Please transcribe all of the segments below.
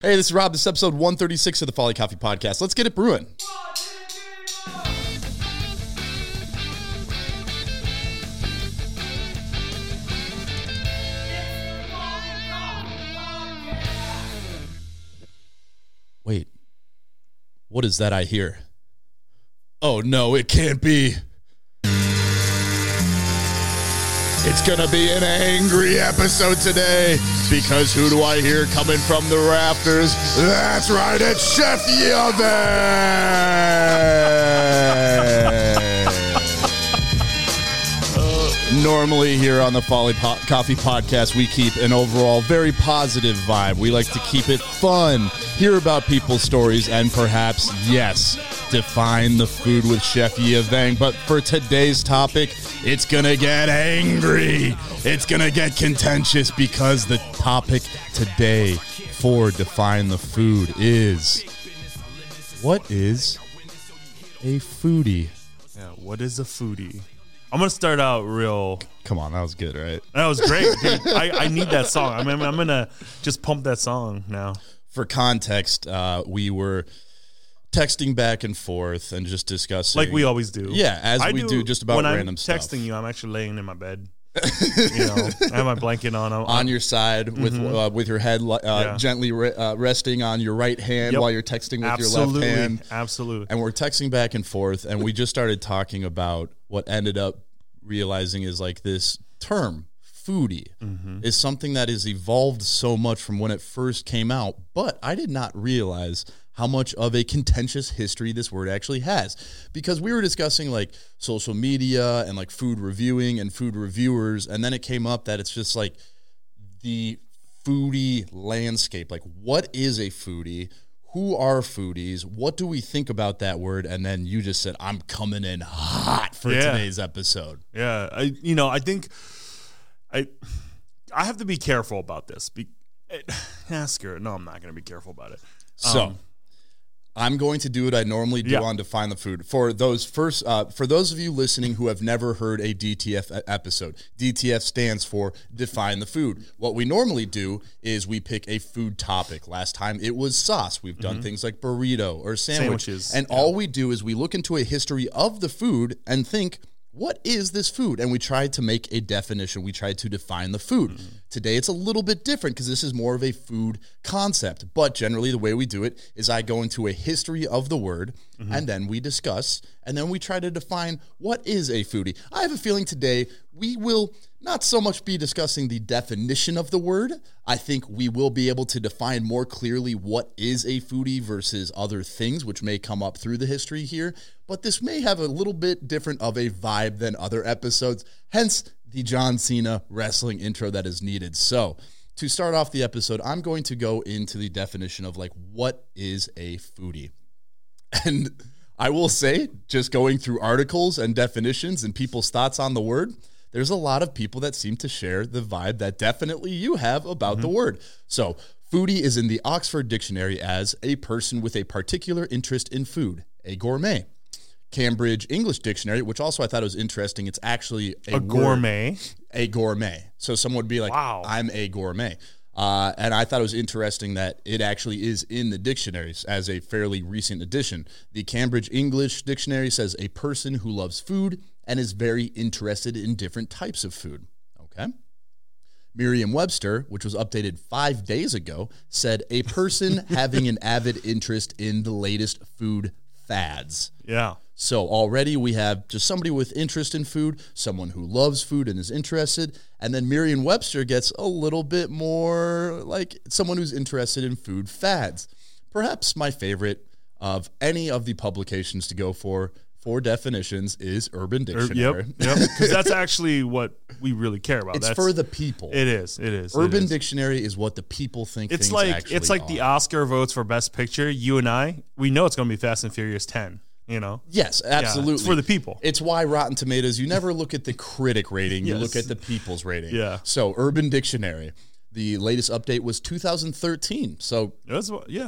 Hey, this is Rob. This is episode 136 of the Folly Coffee Podcast. Let's get it brewing. Wait, what is that I hear? Oh no, it can't be. It's going to be an angry episode today because who do I hear coming from the rafters? That's right, it's Chef Yaveng! Normally here on the Folly Coffee Podcast, we keep an overall very positive vibe. We like to keep it fun, hear about people's stories, and perhaps, yes, define the food with Chef Yaveng. But for today's topic, it's going to get angry. It's going to get contentious because the topic today for Define the Food is, what is a foodie? Yeah, what is a foodie? I'm going to start out real. Come on, that was good, right? That was great, dude. I need that song. I'm going to just pump that song now. For context, we were texting back and forth and just discussing. Like we always do. Yeah, as we do just about random stuff. When I'm texting you, I'm actually laying in my bed. I have my blanket on your side with your head gently resting on your right hand while you're texting with your left hand. Absolutely. And we're texting back and forth, and we just started talking about what ended up realizing is like this term, foodie, is something that has evolved so much from when it first came out, but I did not realize how much of a contentious history this word actually has, because we were discussing like social media and like food reviewing and food reviewers, and then it came up that it's just like the foodie landscape. Like, what is a foodie? Who are foodies? What do we think about that word? And then you just said, I'm coming in hot for today's episode. Yeah, I think I have to be careful about this. Ask her. No, I'm not going to be careful about it. So I'm going to do what I normally do on Define the Food. For those of you listening who have never heard a DTF episode, DTF stands for Define the Food. What we normally do is we pick a food topic. Last time it was sauce. We've done things like burrito or sandwiches. And all we do is we look into a history of the food and think, what is this food? And we tried to make a definition. We tried to define the food. Today, it's a little bit different because this is more of a food concept. But generally, the way we do it is I go into a history of the word, and then we discuss, and then we try to define what is a foodie. I have a feeling today we will not so much be discussing the definition of the word. I think we will be able to define more clearly what is a foodie versus other things, which may come up through the history here. But this may have a little bit different of a vibe than other episodes, hence the John Cena wrestling intro that is needed. So to start off the episode, I'm going to go into the definition of like, what is a foodie? And I will say, just going through articles and definitions and people's thoughts on the word, there's a lot of people that seem to share the vibe that definitely you have about the word. So foodie is in the Oxford Dictionary as a person with a particular interest in food, a gourmet. Cambridge English Dictionary, which also I thought was interesting, it's actually a gourmet. A gourmet. So someone would be like, wow, I'm a gourmet. And I thought it was interesting that it actually is in the dictionaries as a fairly recent addition. The Cambridge English Dictionary says a person who loves food and is very interested in different types of food. Okay. Merriam-Webster, which was updated 5 days ago, said a person having an avid interest in the latest food fads. Yeah. So already we have just somebody with interest in food, someone who loves food and is interested, and then Merriam-Webster gets a little bit more like someone who's interested in food fads. Perhaps my favorite of any of the publications to go for definitions is Urban Dictionary. Yep. Because that's actually what we really care about. It's for the people. It is. Urban Dictionary is what the people think it's things like actually it's like are. the Oscar votes for Best Picture. You and we know it's going to be Fast and Furious 10. Yes, absolutely. It's for the people. It's why Rotten Tomatoes, you never look at the critic rating, you look at the people's rating. Yeah. So Urban Dictionary, the latest update was 2013. So that's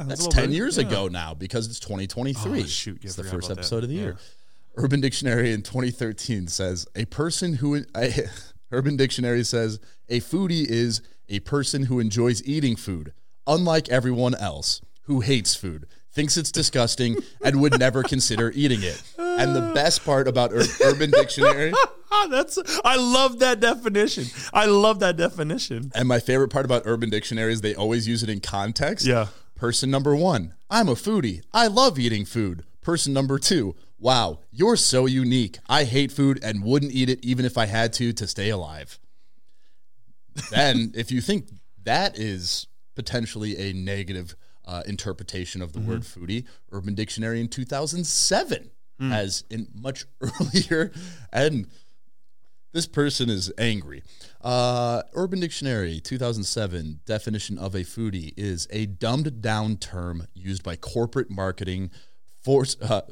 10 years ago now because it's 2023. Oh, shoot. It's the first episode of the year. Urban Dictionary in 2013 says Urban Dictionary says a foodie is a person who enjoys eating food, unlike everyone else who hates food, thinks it's disgusting, and would never consider eating it. And the best part about Urban Dictionary... I love that definition. I love that definition. And my favorite part about Urban Dictionary is they always use it in context. Yeah. Person number 1, I'm a foodie. I love eating food. Person number 2, wow, you're so unique. I hate food and wouldn't eat it even if I had to stay alive. Then, if you think that is potentially a negative interpretation of the word foodie, Urban Dictionary in 2007 has in much earlier, and this person is angry. Urban Dictionary 2007 definition of a foodie is a dumbed down term used by corporate marketing forces to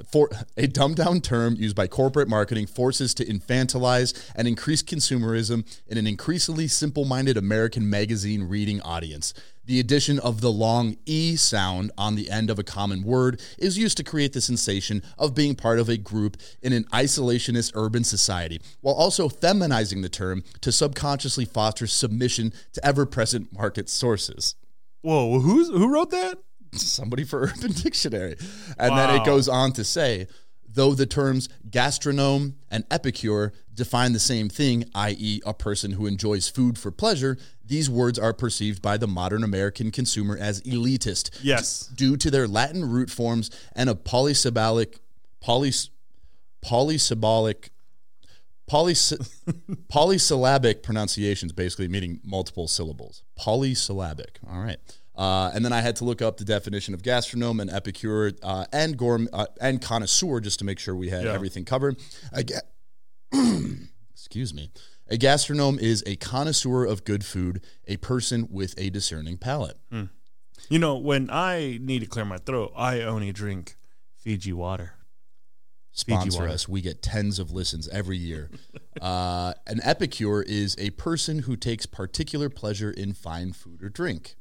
infantilize and increase consumerism in an increasingly simple-minded American magazine reading audience. The addition of the long E sound on the end of a common word is used to create the sensation of being part of a group in an isolationist urban society, while also feminizing the term to subconsciously foster submission to ever-present market sources. Whoa, who wrote that? Somebody for Urban Dictionary. And then it goes on to say, though the terms gastronome and epicure define the same thing, i.e. a person who enjoys food for pleasure, these words are perceived by the modern American consumer as elitist. Yes. Due to their Latin root forms and a polysyllabic pronunciations, basically meaning multiple syllables. Polysyllabic. All right. And then I had to look up the definition of gastronome and epicure and gourmet and connoisseur just to make sure we had everything covered. Excuse me. A gastronome is a connoisseur of good food, a person with a discerning palate. You know, when I need to clear my throat, I only drink Fiji water. Sponsor us. We get tens of listens every year. An epicure is a person who takes particular pleasure in fine food or drink.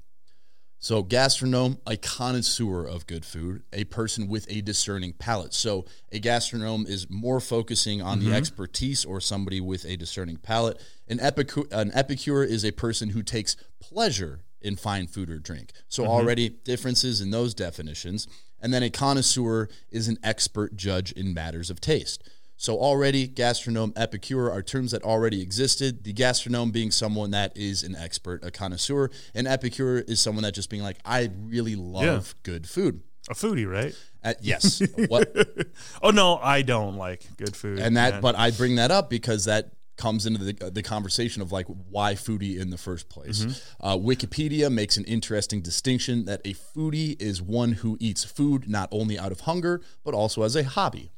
So gastronome, a connoisseur of good food, a person with a discerning palate. So a gastronome is more focusing on the expertise or somebody with a discerning palate. An epicure is a person who takes pleasure in fine food or drink. So already differences in those definitions. And then a connoisseur is an expert judge in matters of taste. So already, gastronome, epicure are terms that already existed. The gastronome being someone that is an expert, a connoisseur. An epicure is someone that just being like, I really love good food. A foodie, right? Yes. What? Oh, no, I don't like good food. And that, but I bring that up because that comes into the conversation of like why foodie in the first place. Wikipedia makes an interesting distinction that a foodie is one who eats food not only out of hunger, but also as a hobby.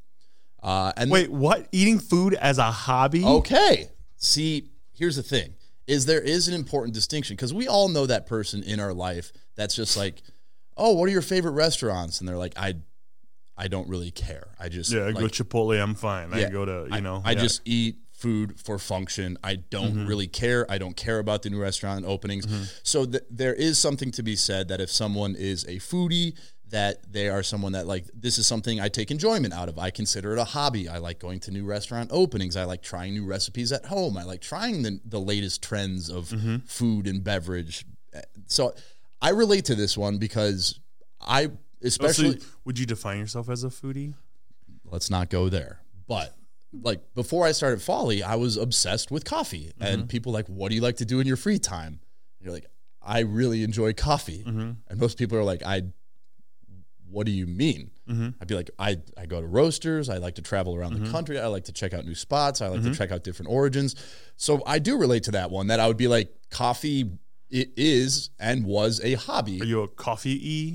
Wait, what? Eating food as a hobby? Okay. See, here's the thing, is there is an important distinction because we all know that person in our life that's just like, oh, what are your favorite restaurants? And they're like, I don't really care. I just I go Chipotle, I'm fine. I go to, I just eat food for function. I don't really care. I don't care about the new restaurant openings. So there is something to be said that if someone is a foodie, that they are someone that like, this is something I take enjoyment out of. I consider it a hobby. I like going to new restaurant openings. I like trying new recipes at home. I like trying the latest trends of food and beverage. So I relate to this one because I especially... So would you define yourself as a foodie? Let's not go there. But like before I started Folly, I was obsessed with coffee. And people like, what do you like to do in your free time? And you're like, I really enjoy coffee. And most people are like, what do you mean? I'd be like, I go to roasters. I like to travel around the country. I like to check out new spots. I like to check out different origins. So I do relate to that one, that I would be like, coffee, it is and was a hobby. Are you a coffee-y?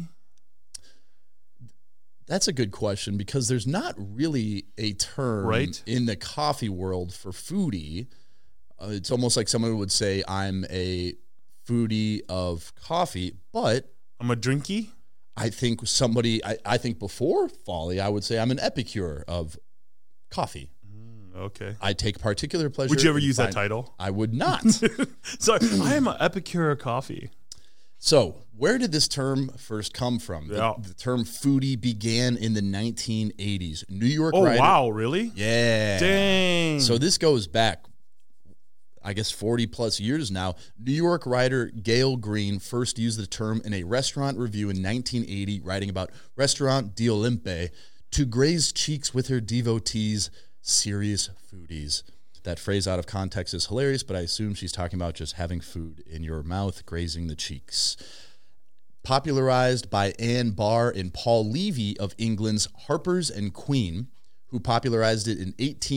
That's a good question because there's not really a term in the coffee world for foodie. It's almost like someone would say, I'm a foodie of coffee, but... I'm a drinky? I think I think before Folly, I would say I'm an epicure of coffee. Okay. I take particular pleasure. Would you ever use that title? I would not. So I am an epicure of coffee. So where did this term first come from? The term foodie began in the 1980s. New York writer. Oh, wow, really? Yeah. Dang. So this goes back, I guess 40 plus years now, New York writer Gail Green first used the term in a restaurant review in 1980, writing about Restaurant di Olympe, to graze cheeks with her devotees, serious foodies. That phrase out of context is hilarious, but I assume she's talking about just having food in your mouth, grazing the cheeks. Popularized by Anne Barr and Paul Levy of England's Harper's and Queen, who popularized it in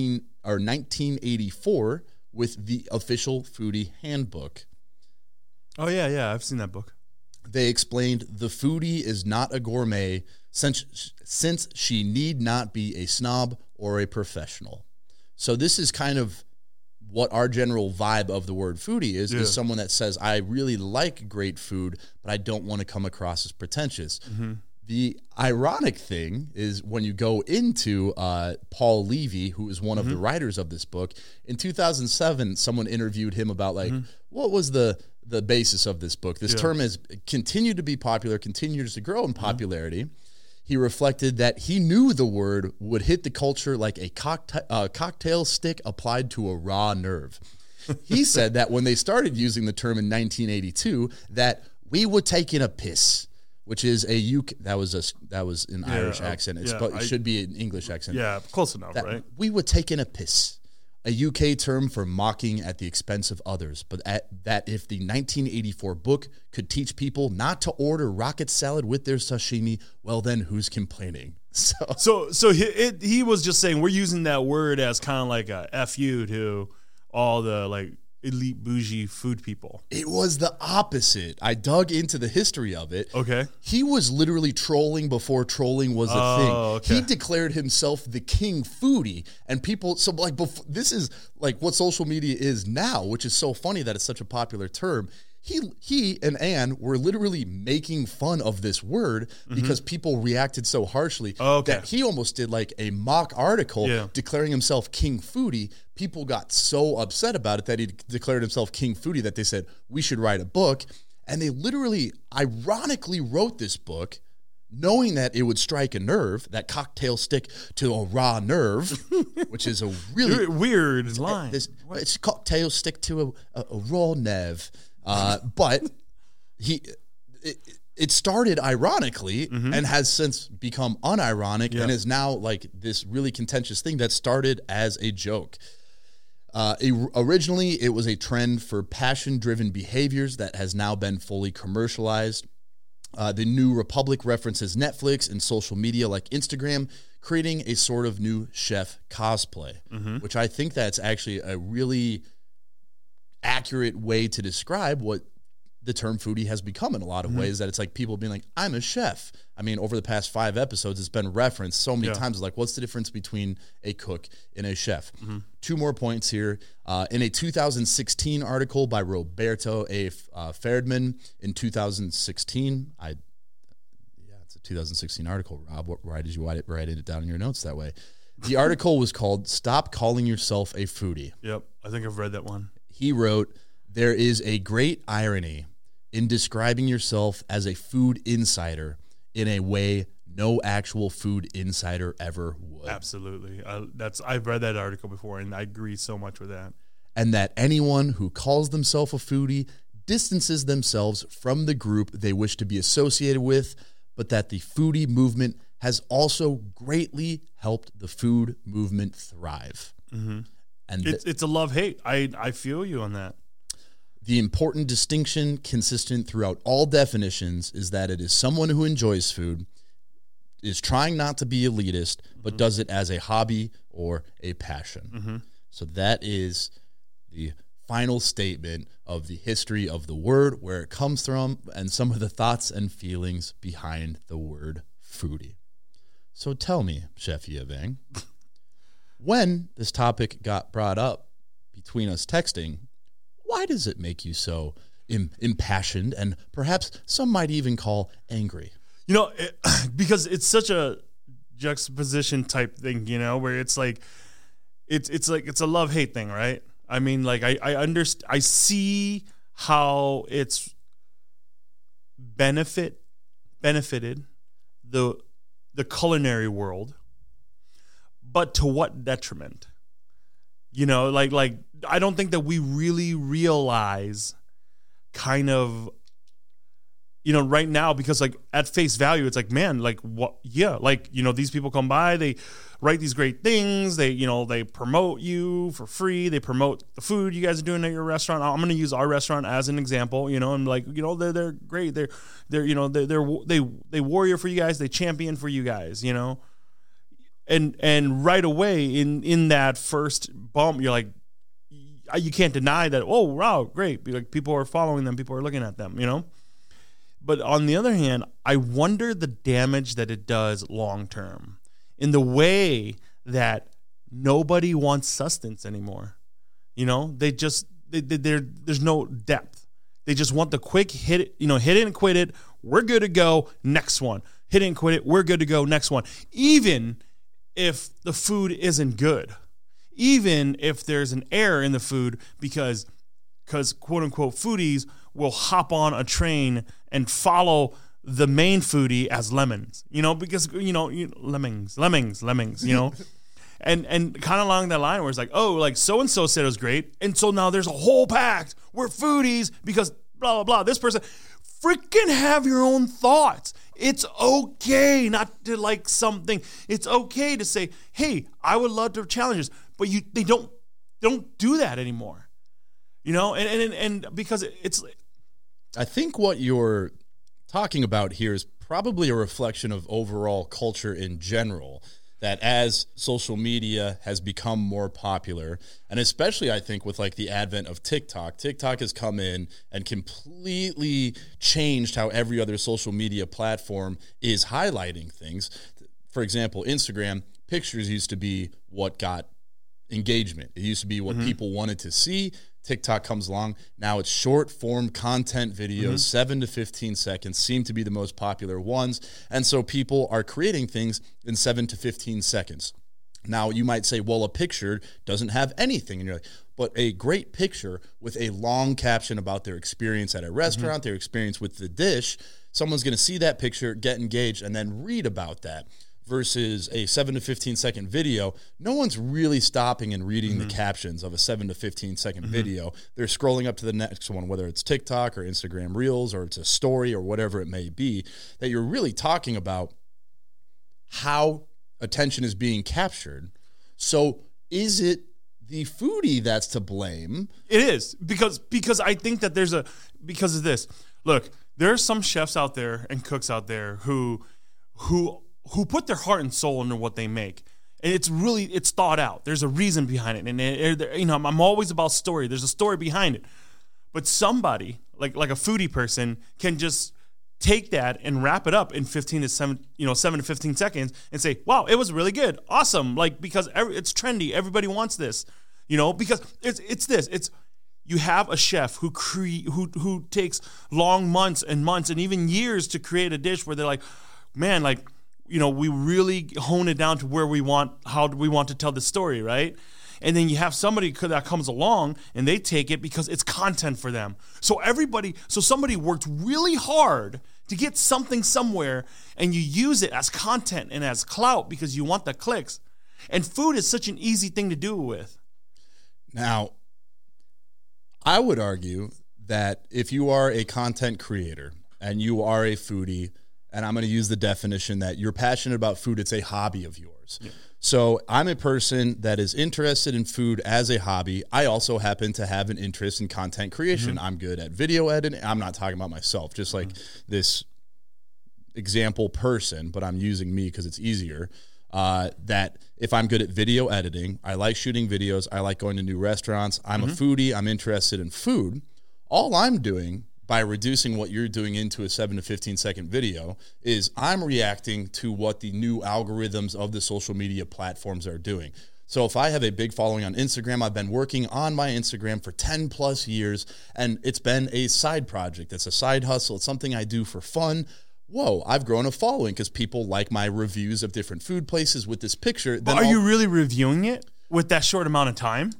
1984 with the Official Foodie Handbook. Oh, yeah, I've seen that book. They explained the foodie is not a gourmet since she need not be a snob or a professional. So this is kind of what our general vibe of the word foodie is someone that says, I really like great food, but I don't want to come across as pretentious. Mm-hmm. The ironic thing is when you go into Paul Levy, who is one of the writers of this book, in 2007, someone interviewed him about what was the basis of this book. This term has continued to be popular, continues to grow in popularity. He reflected that he knew the word would hit the culture like a cocktail stick applied to a raw nerve. He said that when they started using the term in 1982, that we were taking a piss, which is that was an Irish accent. It should be an English accent. Yeah, close enough, right? We were taking a piss, a UK term for mocking at the expense of others. But that if the 1984 book could teach people not to order rocket salad with their sashimi, well, then who's complaining? So he was just saying we're using that word as kind of like a FU to all the elite bougie food people. It was the opposite. I dug into the history of it. Okay. He was literally trolling before trolling was a thing. Okay. He declared himself the king foodie, and people, this is like what social media is now, which is so funny that it's such a popular term. He and Anne were literally making fun of this word because people reacted so harshly that he almost did like a mock article declaring himself King Foodie. People got so upset about it that he declared himself King Foodie that they said, we should write a book. And they literally, ironically wrote this book knowing that it would strike a nerve, that cocktail stick to a raw nerve, which is a really weird line. It's cocktail stick to a raw nerve. But it started ironically and has since become unironic and is now like this really contentious thing that started as a joke. Originally, it was a trend for passion-driven behaviors that has now been fully commercialized. The New Republic references Netflix and social media like Instagram, creating a sort of new chef cosplay, which I think that's actually a really accurate way to describe what the term foodie has become in a lot of ways, that it's like people being like, I'm a chef. I mean, over the past 5 episodes, it's been referenced so many times, like, what's the difference between a cook and a chef? 2 more points here. In a 2016 article by Roberto A. Ferdman in 2016, it's a 2016 article, Rob. Why did you write it down in your notes that way? The article was called Stop Calling Yourself a Foodie. Yep, I think I've read that one. He wrote, there is a great irony in describing yourself as a food insider in a way no actual food insider ever would. Absolutely. I've read that article before, and I agree so much with that. And that anyone who calls themselves a foodie distances themselves from the group they wish to be associated with, but that the foodie movement has also greatly helped the food movement thrive. And it's a love-hate. I feel you on that. The important distinction consistent throughout all definitions is that it is someone who enjoys food, is trying not to be elitist, but does it as a hobby or a passion. So that is the final statement of the history of the word, where it comes from, and some of the thoughts and feelings behind the word foodie. So tell me, Chef Yevang, when this topic got brought up between us texting, why does it make you so impassioned and perhaps some might even call angry? Because it's such a juxtaposition type thing, where it's like it's a love-hate thing, right? I mean, like I see how it's benefited the culinary world, but to what detriment? You know, like I don't think that we really realize kind of, you know, right now, because like at face value, it's like, man, like what? Yeah. Like, you know, these people come by, they write these great things. They, you know, they promote you for free. They promote the food you guys are doing at your restaurant. I'm going to use our restaurant as an example, you know, and like, you know, they're great. They're, you know, they warrior for you guys. They champion for you guys, you know, and right away in that first bump, you're like, you can't deny that. Oh, wow, great. Like people are following them. People are looking at them, you know. But on the other hand, I wonder the damage that it does long term in the way that nobody wants sustenance anymore. You know, there's no depth. They just want the quick hit it, you know, hit it and quit it. We're good to go. Next one. Hit it and quit it. We're good to go. Next one. Even if the food isn't good, even if there's an error in the food, because quote unquote foodies will hop on a train and follow the main foodie as lemons, you know, because, you know, lemmings, you know, and kind of along that line where it's like, oh, like so-and-so said it was great. And so now there's a whole pact. We're foodies because blah, blah, blah. This person, freaking have your own thoughts. It's okay not to like something. It's okay to say, hey, I would love to challenge this, but they don't do that anymore. You know, and because it's, I think what you're talking about here is probably a reflection of overall culture in general, that as social media has become more popular, and especially I think with like the advent of TikTok has come in and completely changed how every other social media platform is highlighting things. For example, Instagram, pictures used to be what got engagement. It used to be what people wanted to see. TikTok comes along. Now it's short form content videos, 7 to 15 seconds seem to be the most popular ones. And so people are creating things in 7 to 15 seconds. Now you might say, well, a picture doesn't have anything. And you're like, but a great picture with a long caption about their experience at a restaurant, their experience with the dish, someone's going to see that picture, get engaged, and then read about that. Versus a 7 to 15 second video, no one's really stopping and reading the captions of a 7 to 15 second video. They're scrolling up to the next one, whether it's TikTok or Instagram Reels or it's a story or whatever it may be, that you're really talking about how attention is being captured. So is it the foodie that's to blame? It is, because I think that because of this. Look, there are some chefs out there and cooks out there who put their heart and soul into what they make. And it's thought out. There's a reason behind it. And, you know, I'm always about story. There's a story behind it. But somebody, like a foodie person, can just take that and wrap it up in 7 to 15 seconds and say, wow, it was really good. Awesome. Like, because it's trendy. Everybody wants this, you know, because it's this. It's, you have a chef who takes long months and months and even years to create a dish where they're like, man, like, you know, we really hone it down to how we want to tell the story, right? And then you have somebody that comes along and they take it because it's content for them. So somebody worked really hard to get something somewhere, and you use it as content and as clout because you want the clicks. And food is such an easy thing to do it with. Now, I would argue that if you are a content creator and you are a foodie, and I'm going to use the definition that you're passionate about food, it's a hobby of yours. Yeah. So I'm a person that is interested in food as a hobby. I also happen to have an interest in content creation. I'm good at video editing. I'm not talking about myself, just like this example person, but I'm using me because it's easier. That if I'm good at video editing, I like shooting videos, I like going to new restaurants, I'm a foodie, I'm interested in food. All I'm doing by reducing what you're doing into a 7 to 15 second video is I'm reacting to what the new algorithms of the social media platforms are doing. So if I have a big following on Instagram, I've been working on my Instagram for 10 plus years, and it's been a side project. It's a side hustle. It's something I do for fun. Whoa, I've grown a following because people like my reviews of different food places with this picture. But are you really reviewing it with that short amount of time?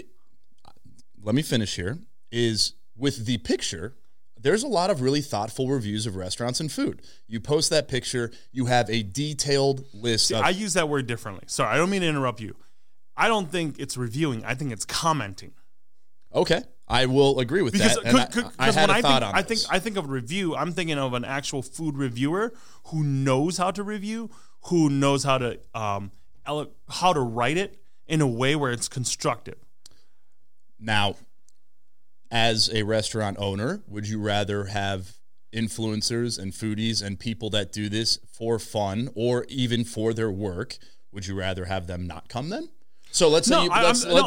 Let me finish here. Is with the picture, there's a lot of really thoughtful reviews of restaurants and food. You post that picture, you have a detailed list. I use that word differently. Sorry, I don't mean to interrupt you. I don't think it's reviewing. I think it's commenting. Okay, I will agree with that. I think of review, I'm thinking of an actual food reviewer who knows how to review, who knows how to write it in a way where it's constructive. Now, as a restaurant owner, would you rather have influencers and foodies and people that do this for fun or even for their work? Would you rather have them not come then? So let's say I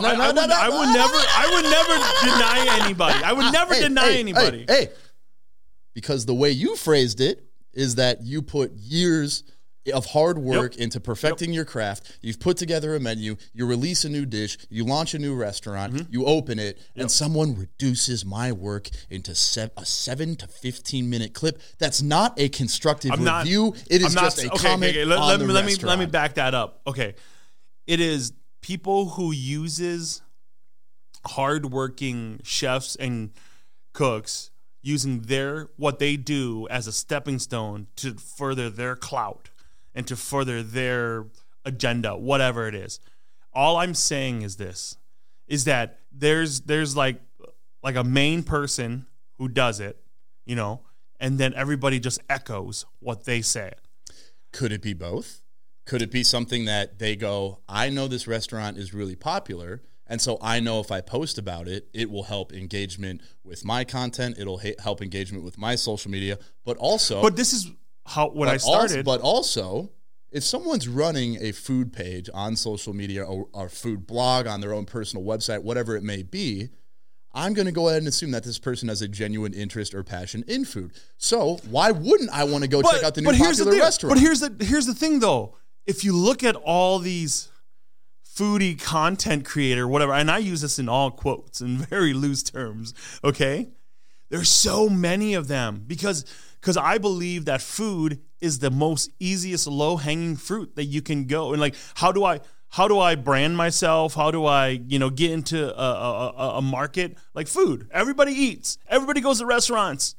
would never deny anybody. I would never deny anybody. Because the way you phrased it is that you put years of hard work into perfecting your craft. You've put together a menu. You release a new dish. You launch a new restaurant. You open it, and someone reduces my work into a 7 to 15 minute clip. That's not a constructive review. It is just a comment on the restaurant. Let me back that up. Okay, it is people who uses hardworking chefs and cooks using what they do as a stepping stone to further their clout and to further their agenda, whatever it is. All I'm saying is this, is that there's like a main person who does it, and then everybody just echoes what they say. Could it be both? Could it be something that they go, I know this restaurant is really popular, and so I know if I post about it, it will help engagement with my content, it'll help engagement with my social media, but also... But this is when I started... But also, if someone's running a food page on social media or food blog on their own personal website, whatever it may be, I'm going to go ahead and assume that this person has a genuine interest or passion in food. So why wouldn't I want to go check out the new popular restaurant? But here's the thing, though. If you look at all these foodie content creator, whatever, and I use this in all quotes in very loose terms, okay? There's so many of them because I believe that food is the most easiest low-hanging fruit that you can go. And like, how do I brand myself? How do I, get into a market like food? Everybody eats. Everybody goes to restaurants,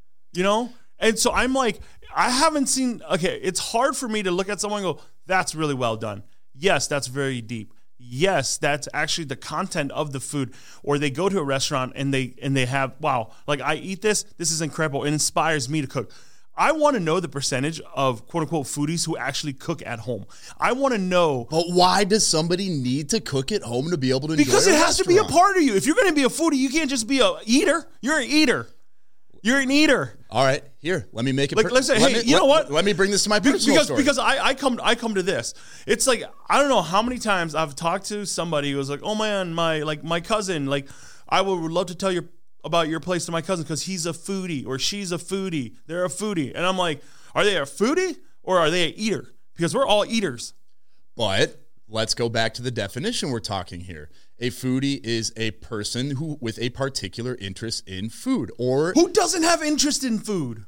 And so I'm like, I haven't seen, it's hard for me to look at someone and go, that's really well done. Yes, that's very deep. Yes, that's actually the content of the food. Or they go to a restaurant and they have, wow, like I eat this is incredible. It inspires me to cook. I want to know the percentage of quote unquote foodies who actually cook at home. I want to know. But why does somebody need to cook at home to be able to enjoy Because it has to be a part of you. If you're going to be a foodie, you can't just be a eater. You're an eater. You're an eater. All right, here, let me make it. Let's say, you know what? Let me bring this to my personal story. Because I come to this. It's like, I don't know how many times I've talked to somebody who was like, oh man, my cousin, like I would love to tell you about your place to my cousin because he's a foodie or she's a foodie. They're a foodie. And I'm like, are they a foodie or are they an eater? Because we're all eaters. But let's go back to the definition we're talking here. A foodie is a person who with a particular interest in food, or who doesn't have interest in food.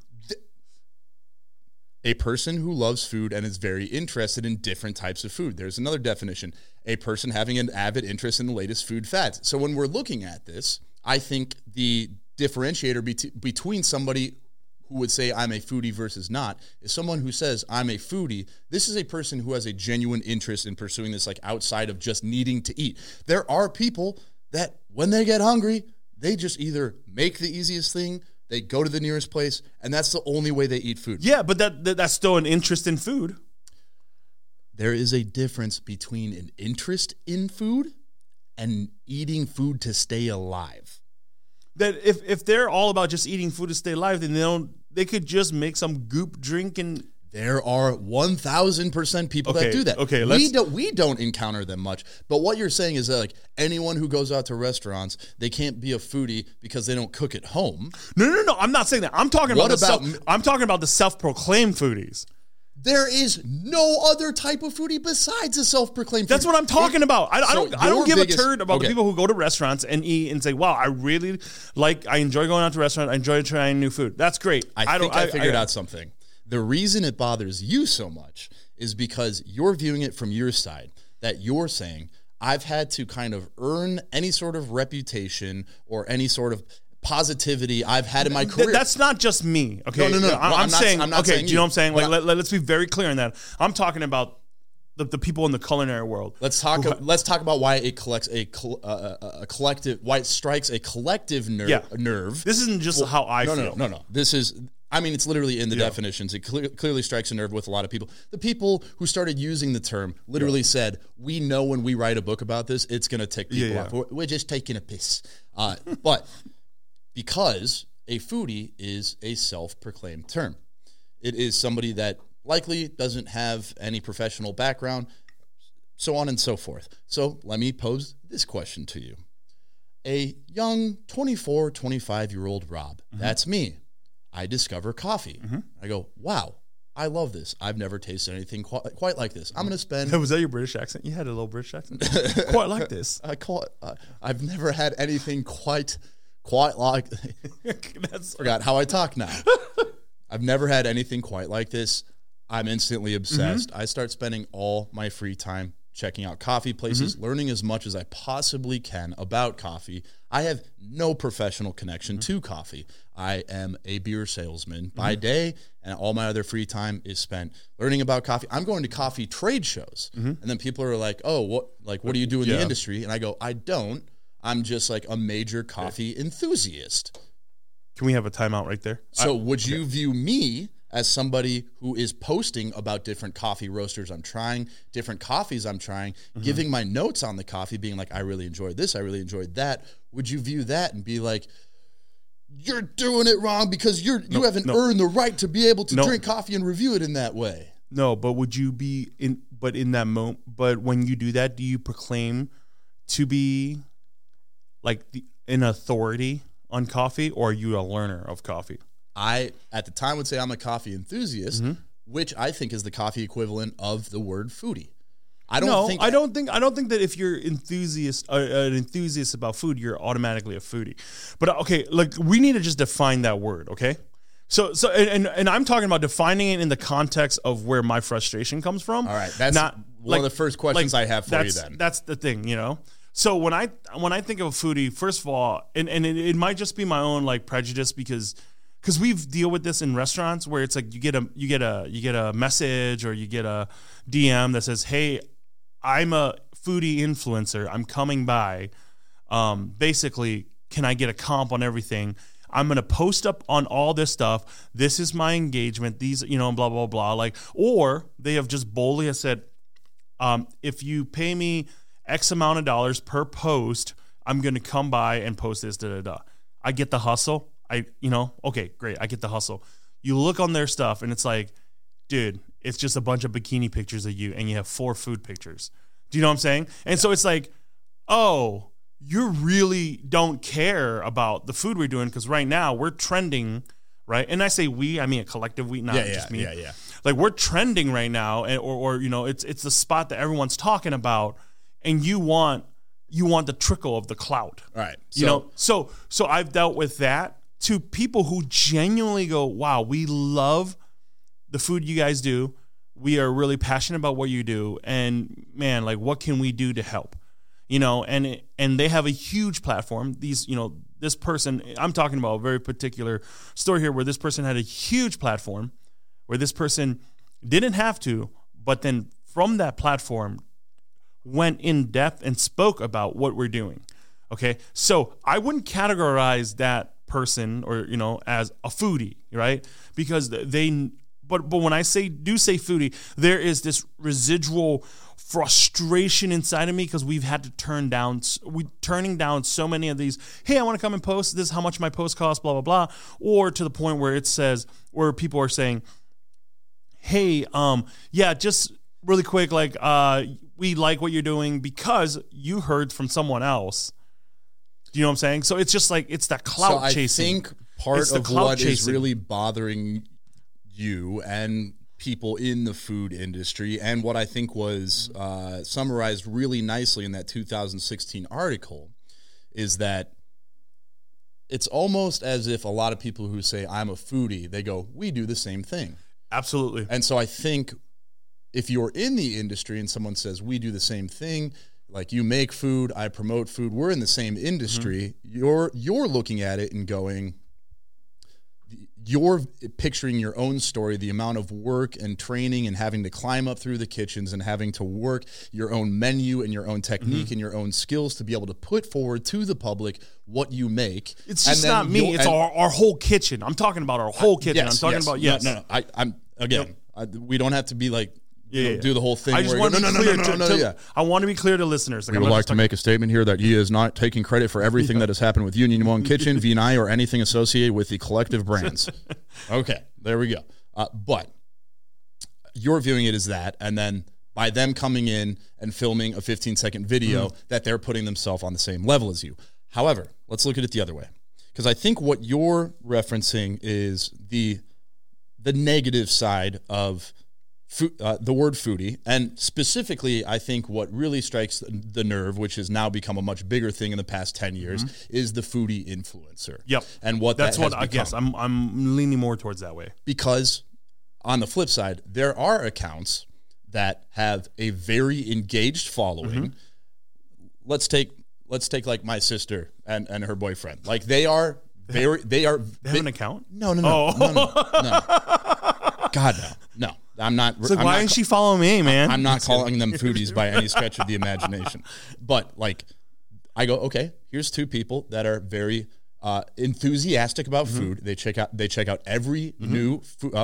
A person who loves food and is very interested in different types of food. There's another definition. A person having an avid interest in the latest food fads. So when we're looking at this, I think the differentiator between somebody who would say I'm a foodie versus not is someone who says I'm a foodie. This is a person who has a genuine interest in pursuing this, like outside of just needing to eat. There are people that when they get hungry, they just either make the easiest thing, they go to the nearest place, and that's the only way they eat food. Yeah, but that's still an interest in food. There is a difference between an interest in food and eating food to stay alive. That if they're all about just eating food to stay alive, then they could just make some goop drink and. There are 1,000% people that do that. Okay, we don't encounter them much. But what you're saying is that like anyone who goes out to restaurants, they can't be a foodie because they don't cook at home. No. I'm not saying that. I'm talking about the self-proclaimed foodies. There is no other type of foodie besides a self-proclaimed foodie. That's what I'm talking about. I don't give a turd about the people who go to restaurants and eat and say, wow, I enjoy going out to restaurants. I enjoy trying new food. That's great. I figured out something. The reason it bothers you so much is because you're viewing it from your side, that you're saying, I've had to kind of earn any sort of reputation or any sort of positivity I've had in my career. That's not just me. Okay. No. I'm not saying. do you know what I'm saying? Like, let's be very clear on that. I'm talking about the people in the culinary world. Let's talk about why it collects a collective, why it strikes a collective nerve. This isn't just how I feel. No. This is, I mean, it's literally in the definitions. It clearly strikes a nerve with a lot of people. The people who started using the term literally said, we know when we write a book about this, it's going to tick people off. We're just taking a piss. But because a foodie is a self-proclaimed term, it is somebody that likely doesn't have any professional background, so on and so forth. So let me pose this question to you. A young 24, 25-year-old Rob, that's me. I discover coffee. I go, wow, I love this. I've never tasted anything quite like this. I'm going to spend... Was that your British accent? You had a little British accent? Quite like this. I've never had anything quite like... Forgot how I talk now. I've never had anything quite like this. I'm instantly obsessed. I start spending all my free time checking out coffee places, learning as much as I possibly can about coffee. I have no professional connection to coffee. I am a beer salesman by day, and all my other free time is spent learning about coffee. I'm going to coffee trade shows, and then people are like, "Oh, what do you do in the industry?" And I go, "I don't. I'm just like a major coffee enthusiast." Can we have a timeout right there? So would you view me as somebody who is posting about different coffee roasters I'm trying, different coffees I'm trying, giving my notes on the coffee, being like, I really enjoyed this, I really enjoyed that? Would you view that and be like, you're doing it wrong because you haven't earned the right to be able to drink coffee and review it in that way? No, but would you be in that moment? But when you do that, do you proclaim to be like an authority on coffee, or are you a learner of coffee? I, at the time, would say I'm a coffee enthusiast, which I think is the coffee equivalent of the word foodie. I don't think that if you're an enthusiast about food, you're automatically a foodie. But okay, like we need to just define that word, okay? So and I'm talking about defining it in the context of where my frustration comes from. All right, that's not one of the first questions I have for you. Then that's the thing, you know. So when I think of a foodie, first of all, and it might just be my own like prejudice because we've deal with this in restaurants where it's like you get a message or you get a DM that says, "Hey, I'm a foodie influencer. I'm coming by. Basically, can I get a comp on everything? I'm going to post up on all this stuff. This is my engagement. These, blah, blah, blah." Like, or they have just boldly said, if you pay me X amount of dollars per post, I'm going to come by and post this, I get the hustle. Okay, great. I get the hustle. You look on their stuff and it's like, dude, it's just a bunch of bikini pictures of you and you have 4 food pictures. Do you know what I'm saying? And so it's like, oh, you really don't care about the food we're doing because right now we're trending, right? And I say we, I mean a collective we, not just me. Yeah. Like we're trending right now, and or it's the spot that everyone's talking about, and you want the trickle of the clout. All right. So I've dealt with that to people who genuinely go, wow, we love the food you guys do. We are really passionate about what you do. And man, like what can we do to help? And they have a huge platform. This person, I'm talking about a very particular story here where this person had a huge platform where this person didn't have to, but then from that platform went in depth and spoke about what we're doing. Okay. So I wouldn't categorize that person or, as a foodie, right? Because but when I say foodie, there is this residual frustration inside of me because we've had to turning down so many of these. Hey, I want to come and post this. How much my post costs? Blah blah blah. Or to the point where it says where people are saying, hey, just really quick, like we like what you're doing because you heard from someone else. Do you know what I'm saying? So it's just like it's that clout chasing. I think part of what is really bothering you and people in the food industry, and what I think was summarized really nicely in that 2016 article, is that it's almost as if a lot of people who say, I'm a foodie, they go, we do the same thing. Absolutely. And so I think if you're in the industry and someone says, we do the same thing, like you make food, I promote food, we're in the same industry, you're looking at it and going, you're picturing your own story, the amount of work and training and having to climb up through the kitchens and having to work your own menu and your own technique and your own skills to be able to put forward to the public what you make. It's just not me. It's our whole kitchen. I'm talking about our whole kitchen. Yes, I'm talking yes. about, No. I'm again, we don't have to be like, do the whole thing. I just want to be clear. I want to be clear to listeners. We would like to make a statement here that he is not taking credit for everything that has happened with Union One Kitchen, Vinai, or anything associated with the collective brands. Okay, there we go. But you're viewing it as that, and then by them coming in and filming a 15-second video, that they're putting themselves on the same level as you. However, let's look at it the other way, because I think what you're referencing is the negative side of the word foodie, and specifically, I think what really strikes the nerve, which has now become a much bigger thing in the past 10 years, is the foodie influencer. Yep, and that's what I guess I'm leaning more towards that way. Because on the flip side, there are accounts that have a very engaged following. Let's take like my sister and her boyfriend. Like they have an account? No. God, no. I'm not. So why isn't she following me, man? I'm not calling them foodies by any stretch of the imagination. But like, I go, okay, here's two people that are very enthusiastic about food. They check out every new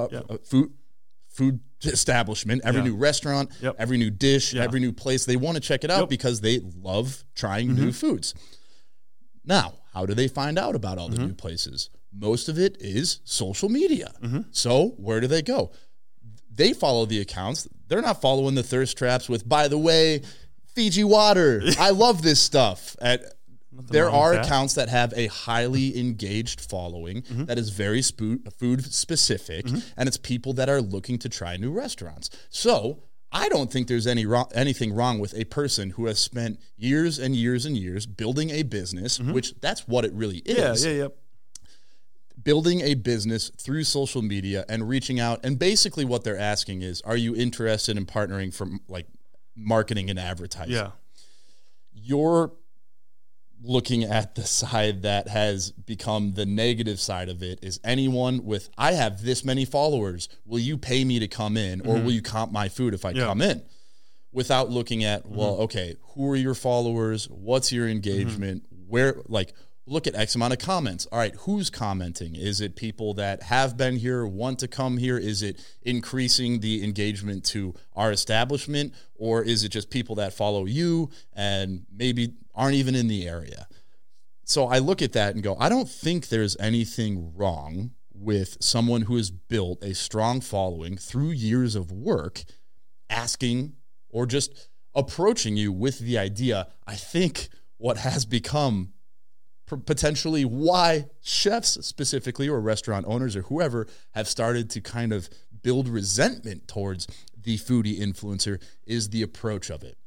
food establishment, every new restaurant, every new dish, every new place. They want to check it out because they love trying new foods. Now, how do they find out about all the new places? Most of it is social media. So where do they go? They follow the accounts. They're not following the thirst traps with, by the way, Fiji water. I love this stuff. There are accounts that have a highly engaged following that is very food specific, and it's people that are looking to try new restaurants. So I don't think there's anything wrong with a person who has spent years and years and years building a business, which that's what it really is. Building a business through social media and reaching out, and basically what they're asking is, are you interested in partnering for like marketing and advertising? Yeah. You're looking at the side that has become the negative side of it, is anyone with, I have this many followers, will you pay me to come in, or will you comp my food if I come in? Without looking at, well, okay, who are your followers? What's your engagement? Where, like, look at X amount of comments. All right, who's commenting? Is it people that have been here, want to come here? Is it increasing the engagement to our establishment? Or is it just people that follow you and maybe aren't even in the area? So I look at that and go, I don't think there's anything wrong with someone who has built a strong following through years of work asking or just approaching you with the idea. I think what has become potentially why chefs specifically, or restaurant owners or whoever, have started to kind of build resentment towards the foodie influencer is the approach of it.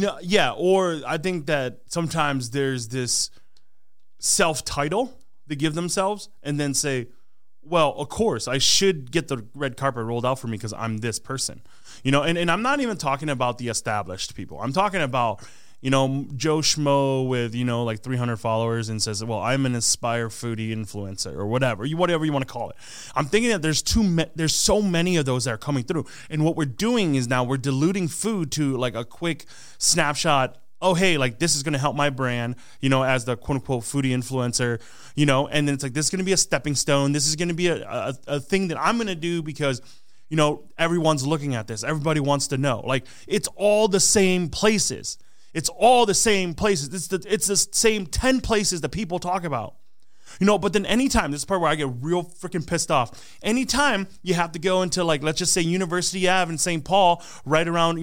Or I think that sometimes there's this self-title they give themselves and then say, well, of course, I should get the red carpet rolled out for me because I'm this person. And I'm not even talking about the established people. I'm talking about Joe Schmo with, like 300 followers and says, well, I'm an Aspire foodie influencer or whatever you want to call it. I'm thinking that there's so many of those that are coming through. And what we're doing is now we're diluting food to like a quick snapshot. Oh, hey, like this is going to help my brand, as the quote unquote foodie influencer, and then it's like, this is going to be a stepping stone. This is going to be a thing that I'm going to do because, everyone's looking at this. Everybody wants to know. Like, it's all the same places. It's all the same places. It's the same 10 places that people talk about. But then anytime, this is the part where I get real freaking pissed off. Anytime you have to go into, like, let's just say University Ave in St. Paul, right around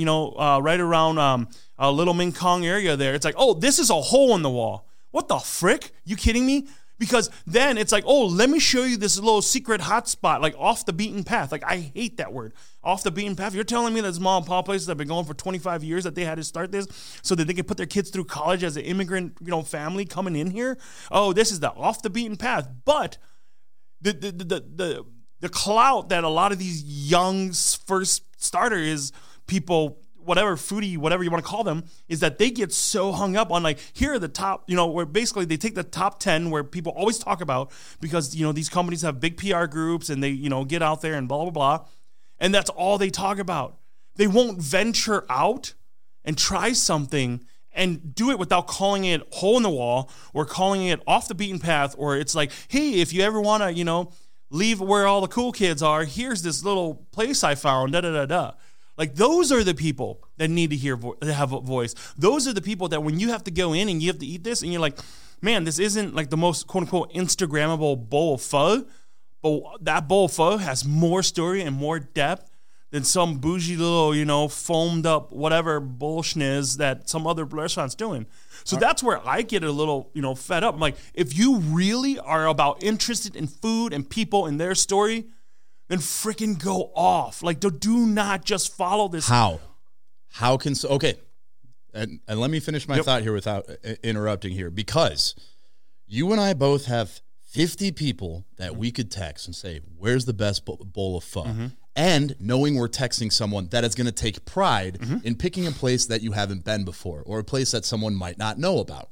Little Ming Kong area there, it's like, oh, this is a hole in the wall. What the frick? You kidding me? Because then it's like, oh, let me show you this little secret hotspot, like off the beaten path. Like, I hate that word, off the beaten path. You're telling me that small and pop places that have been going for 25 years that they had to start this so that they could put their kids through college as an immigrant, family coming in here? Oh, this is the off the beaten path. But the clout that a lot of these young first starter is people whatever foodie, whatever you want to call them, is that they get so hung up on like, here are the top, where basically they take the top 10 where people always talk about because, these companies have big PR groups and they, get out there and blah, blah, blah. And that's all they talk about. They won't venture out and try something and do it without calling it hole in the wall or calling it off the beaten path, or it's like, hey, if you ever want to, leave where all the cool kids are, here's this little place I found, da-da-da-da. Like, those are the people that need to have a voice. Those are the people that when you have to go in and you have to eat this and you're like, man, this isn't like the most quote-unquote Instagrammable bowl of pho, but that bowl of pho has more story and more depth than some bougie little, foamed up whatever bullshniz that some other restaurant's doing. So that's where I get a little, fed up. I'm like, if you really are interested in food and people and their story, then freaking go off. Like, do not just follow this. How can okay? And let me finish my thought here without interrupting here, because you and I both have 50 people that we could text and say, "Where's the best bowl of pho?" Mm-hmm. And knowing we're texting someone that is going to take pride in picking a place that you haven't been before, or a place that someone might not know about.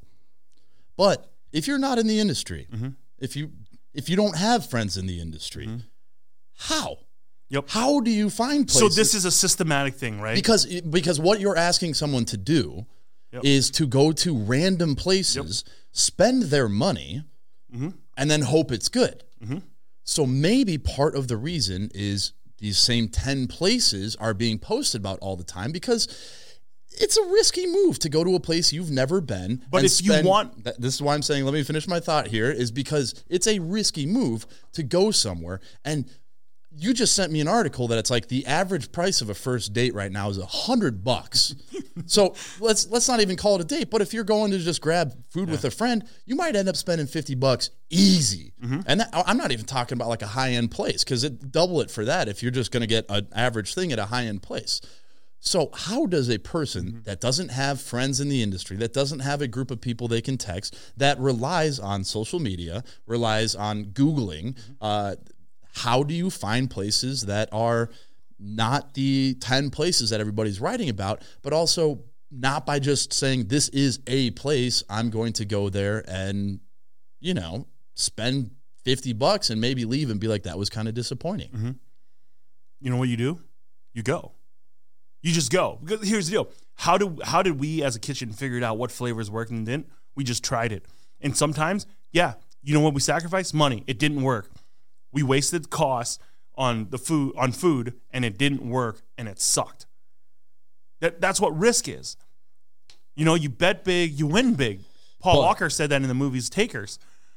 But if you're not in the industry, if you don't have friends in the industry. How? Yep. How do you find places? So this is a systematic thing, right? Because what you're asking someone to do is to go to random places, spend their money, and then hope it's good. So maybe part of the reason is these same 10 places are being posted about all the time because it's a risky move to go to a place you've never been. But if you want... This is why I'm saying, let me finish my thought here, is because it's a risky move to go somewhere. And you just sent me an article that it's like the average price of a first date right now is $100. So let's not even call it a date. But if you're going to just grab food with a friend, you might end up spending $50 easy. And I'm not even talking about like a high-end place, because double it for that if you're just going to get an average thing at a high-end place. So how does a person that doesn't have friends in the industry, that doesn't have a group of people they can text, that relies on social media, relies on Googling, how do you find places that are not the 10 places that everybody's writing about, but also not by just saying this is a place, I'm going to go there and, spend $50 and maybe leave and be like, that was kind of disappointing. You know what you do? You go. You just go. Because here's the deal. How did we as a kitchen figure out what flavors worked and didn't? We just tried it. And sometimes, you know what we sacrificed? Money. It didn't work. We wasted costs on food, and it didn't work, and it sucked. That's what risk is. You bet big, you win big. Paul Walker said that in the movies Takers.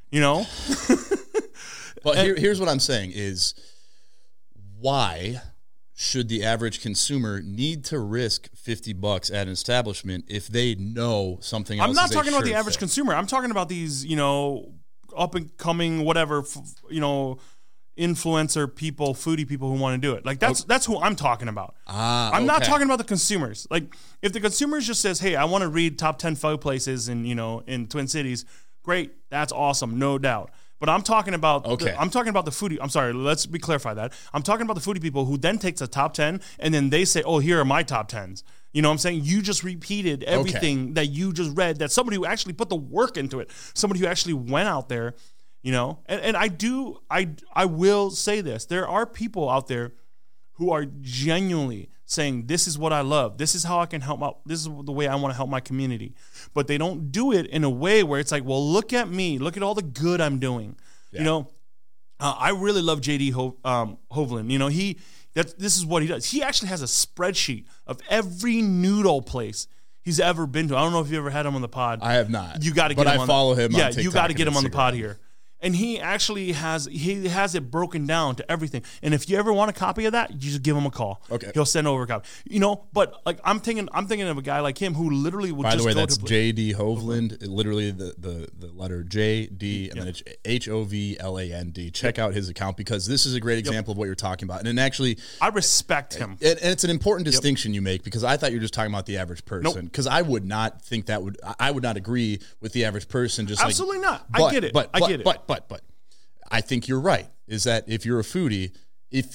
But here's what I'm saying is, why should the average consumer need to risk $50 at an establishment if they know something else? I'm not talking about the average consumer. I'm talking about these, up and coming, whatever, influencer people, foodie people who want to do it. Like that's who I'm talking about. I'm not talking about the consumers. Like if the consumers just says, "Hey, I want to read top 10 pho places in Twin Cities," great, that's awesome, no doubt. But I'm talking about the foodie. I'm sorry, let's clarify that. I'm talking about the foodie people who then takes a top 10 and then they say, "Oh, here are my top 10s." You know what I'm saying? You just repeated everything that you just read, that somebody who actually put the work into it, somebody who actually went out there. And I will say this. There are people out there who are genuinely saying, this is what I love. This is how I can help out. This is the way I want to help my community. But they don't do it in a way where it's like, well, look at me. Look at all the good I'm doing. Yeah. I really love J.D. Hovland. This is what he does. He actually has a spreadsheet of every noodle place he's ever been to. I don't know if you ever had him on the pod. I have not. You got to get him on. But I follow him on TikTok. Yeah, you got to get him on the pod here. And he actually has it broken down to everything. And if you ever want a copy of that, you just give him a call. Okay. He'll send over a copy. But like I'm thinking of a guy like him who literally would just go to... By the way, that's J.D. Hovland, literally the letter J.D. and then it's Hovland. Check out his account, because this is a great example of what you're talking about. And actually... I respect him. And it's an important distinction you make, because I thought you were just talking about the average person. Because I would not think I would not agree with the average person. Absolutely not. I get it. But I think you're right, is that if you're a foodie, if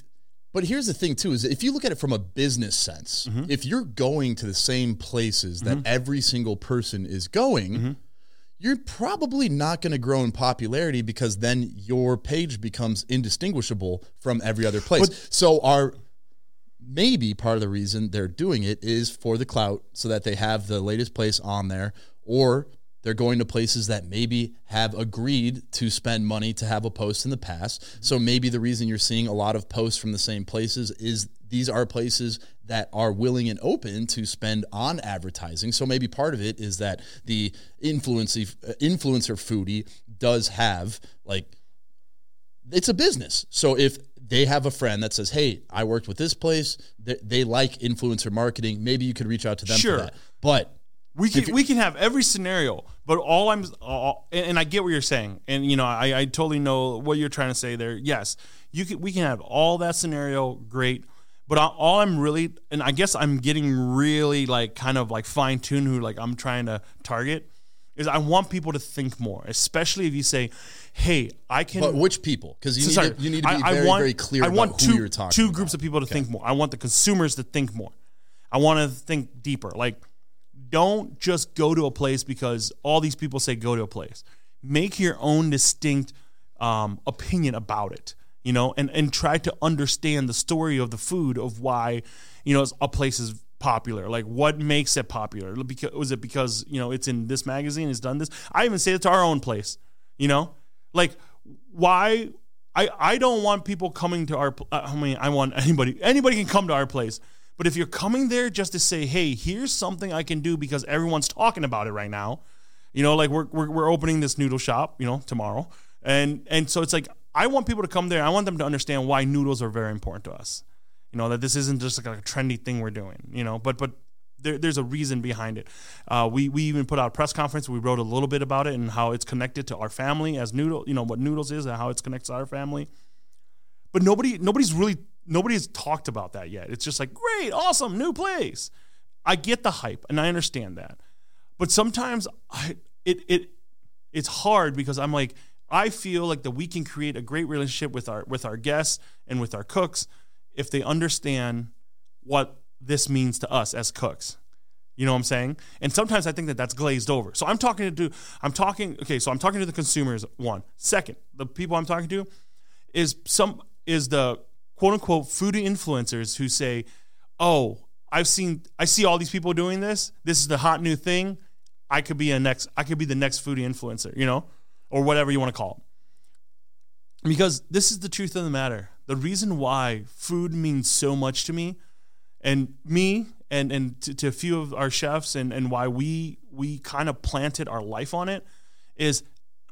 But here's the thing too, is if you look at it from a business sense, if you're going to the same places that every single person is going, you're probably not going to grow in popularity because then your page becomes indistinguishable from every other place. So maybe part of the reason they're doing it is for the clout so that they have the latest place on there, or they're going to places that maybe have agreed to spend money to have a post in the past. So maybe the reason you're seeing a lot of posts from the same places is these are places that are willing and open to spend on advertising. So maybe part of it is that the influencer foodie does have, like, it's a business. So if they have a friend that says, hey, I worked with this place, they like influencer marketing, maybe you could reach out to them for that. But we can have every scenario, but and I get what you're saying, and I totally know what you're trying to say there. Yes, we can have all that scenario, great, but all I'm really, and I guess I'm getting really like kind of like fine tuned who like I'm trying to target is I want people to think more, especially if you say, hey, I can. But which people? Because you need to be very clear about who you're talking about. Two groups of people to think more. I want the consumers to think more. I want to think deeper. Like, don't just go to a place because all these people say go to a place. Make your own distinct opinion about it, and try to understand the story of the food, of why, a place is popular. Like, what makes it popular? Was it because, it's in this magazine, it's done this? I even say it to our own place, like, why? I don't want people coming to our, I want anybody can come to our place. But if you're coming there just to say, hey, here's something I can do because everyone's talking about it right now, like we're opening this noodle shop, tomorrow. And so it's like, I want people to come there. I want them to understand why noodles are very important to us. That this isn't just like a trendy thing we're doing, but there's a reason behind it. We even put out a press conference. We wrote a little bit about it and how it's connected to our family as noodle, what noodles is and how it's connected to our family. But nobody's talked about that yet. It's just like, great, awesome, new place. I get the hype and I understand that. But sometimes it's hard because I'm like, I feel like that we can create a great relationship with our guests and with our cooks if they understand what this means to us as cooks. You know what I'm saying? And sometimes I think that that's glazed over. So I'm talking to the consumers, one. Second, the people I'm talking to is the quote unquote foodie influencers who say, oh, I see all these people doing this. This is the hot new thing. I could be the next foodie influencer, or whatever you want to call it. Because this is the truth of the matter. The reason why food means so much to me and to a few of our chefs and why we kind of planted our life on it is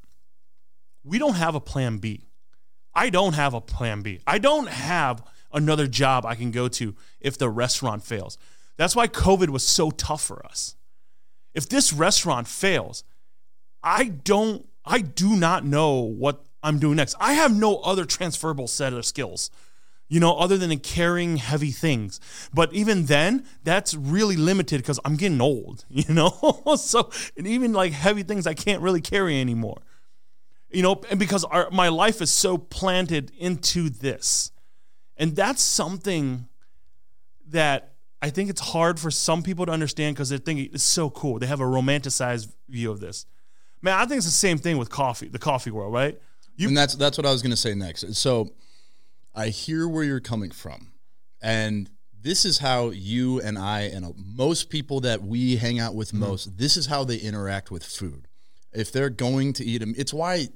we don't have a plan B. I don't have a plan B. I don't have another job I can go to if the restaurant fails. That's why COVID was so tough for us. If this restaurant fails, I do not know what I'm doing next. I have no other transferable set of skills, other than carrying heavy things. But even then, that's really limited because I'm getting old, So, and even like heavy things I can't really carry anymore. And because my life is so planted into this. And that's something that I think it's hard for some people to understand because they're thinking it's so cool. They have a romanticized view of this. Man, I think it's the same thing with coffee, the coffee world, right? And that's what I was going to say next. So I hear where you're coming from. And this is how you and I and most people that we hang out with most, this is how they interact with food. If they're going to eat them, it's why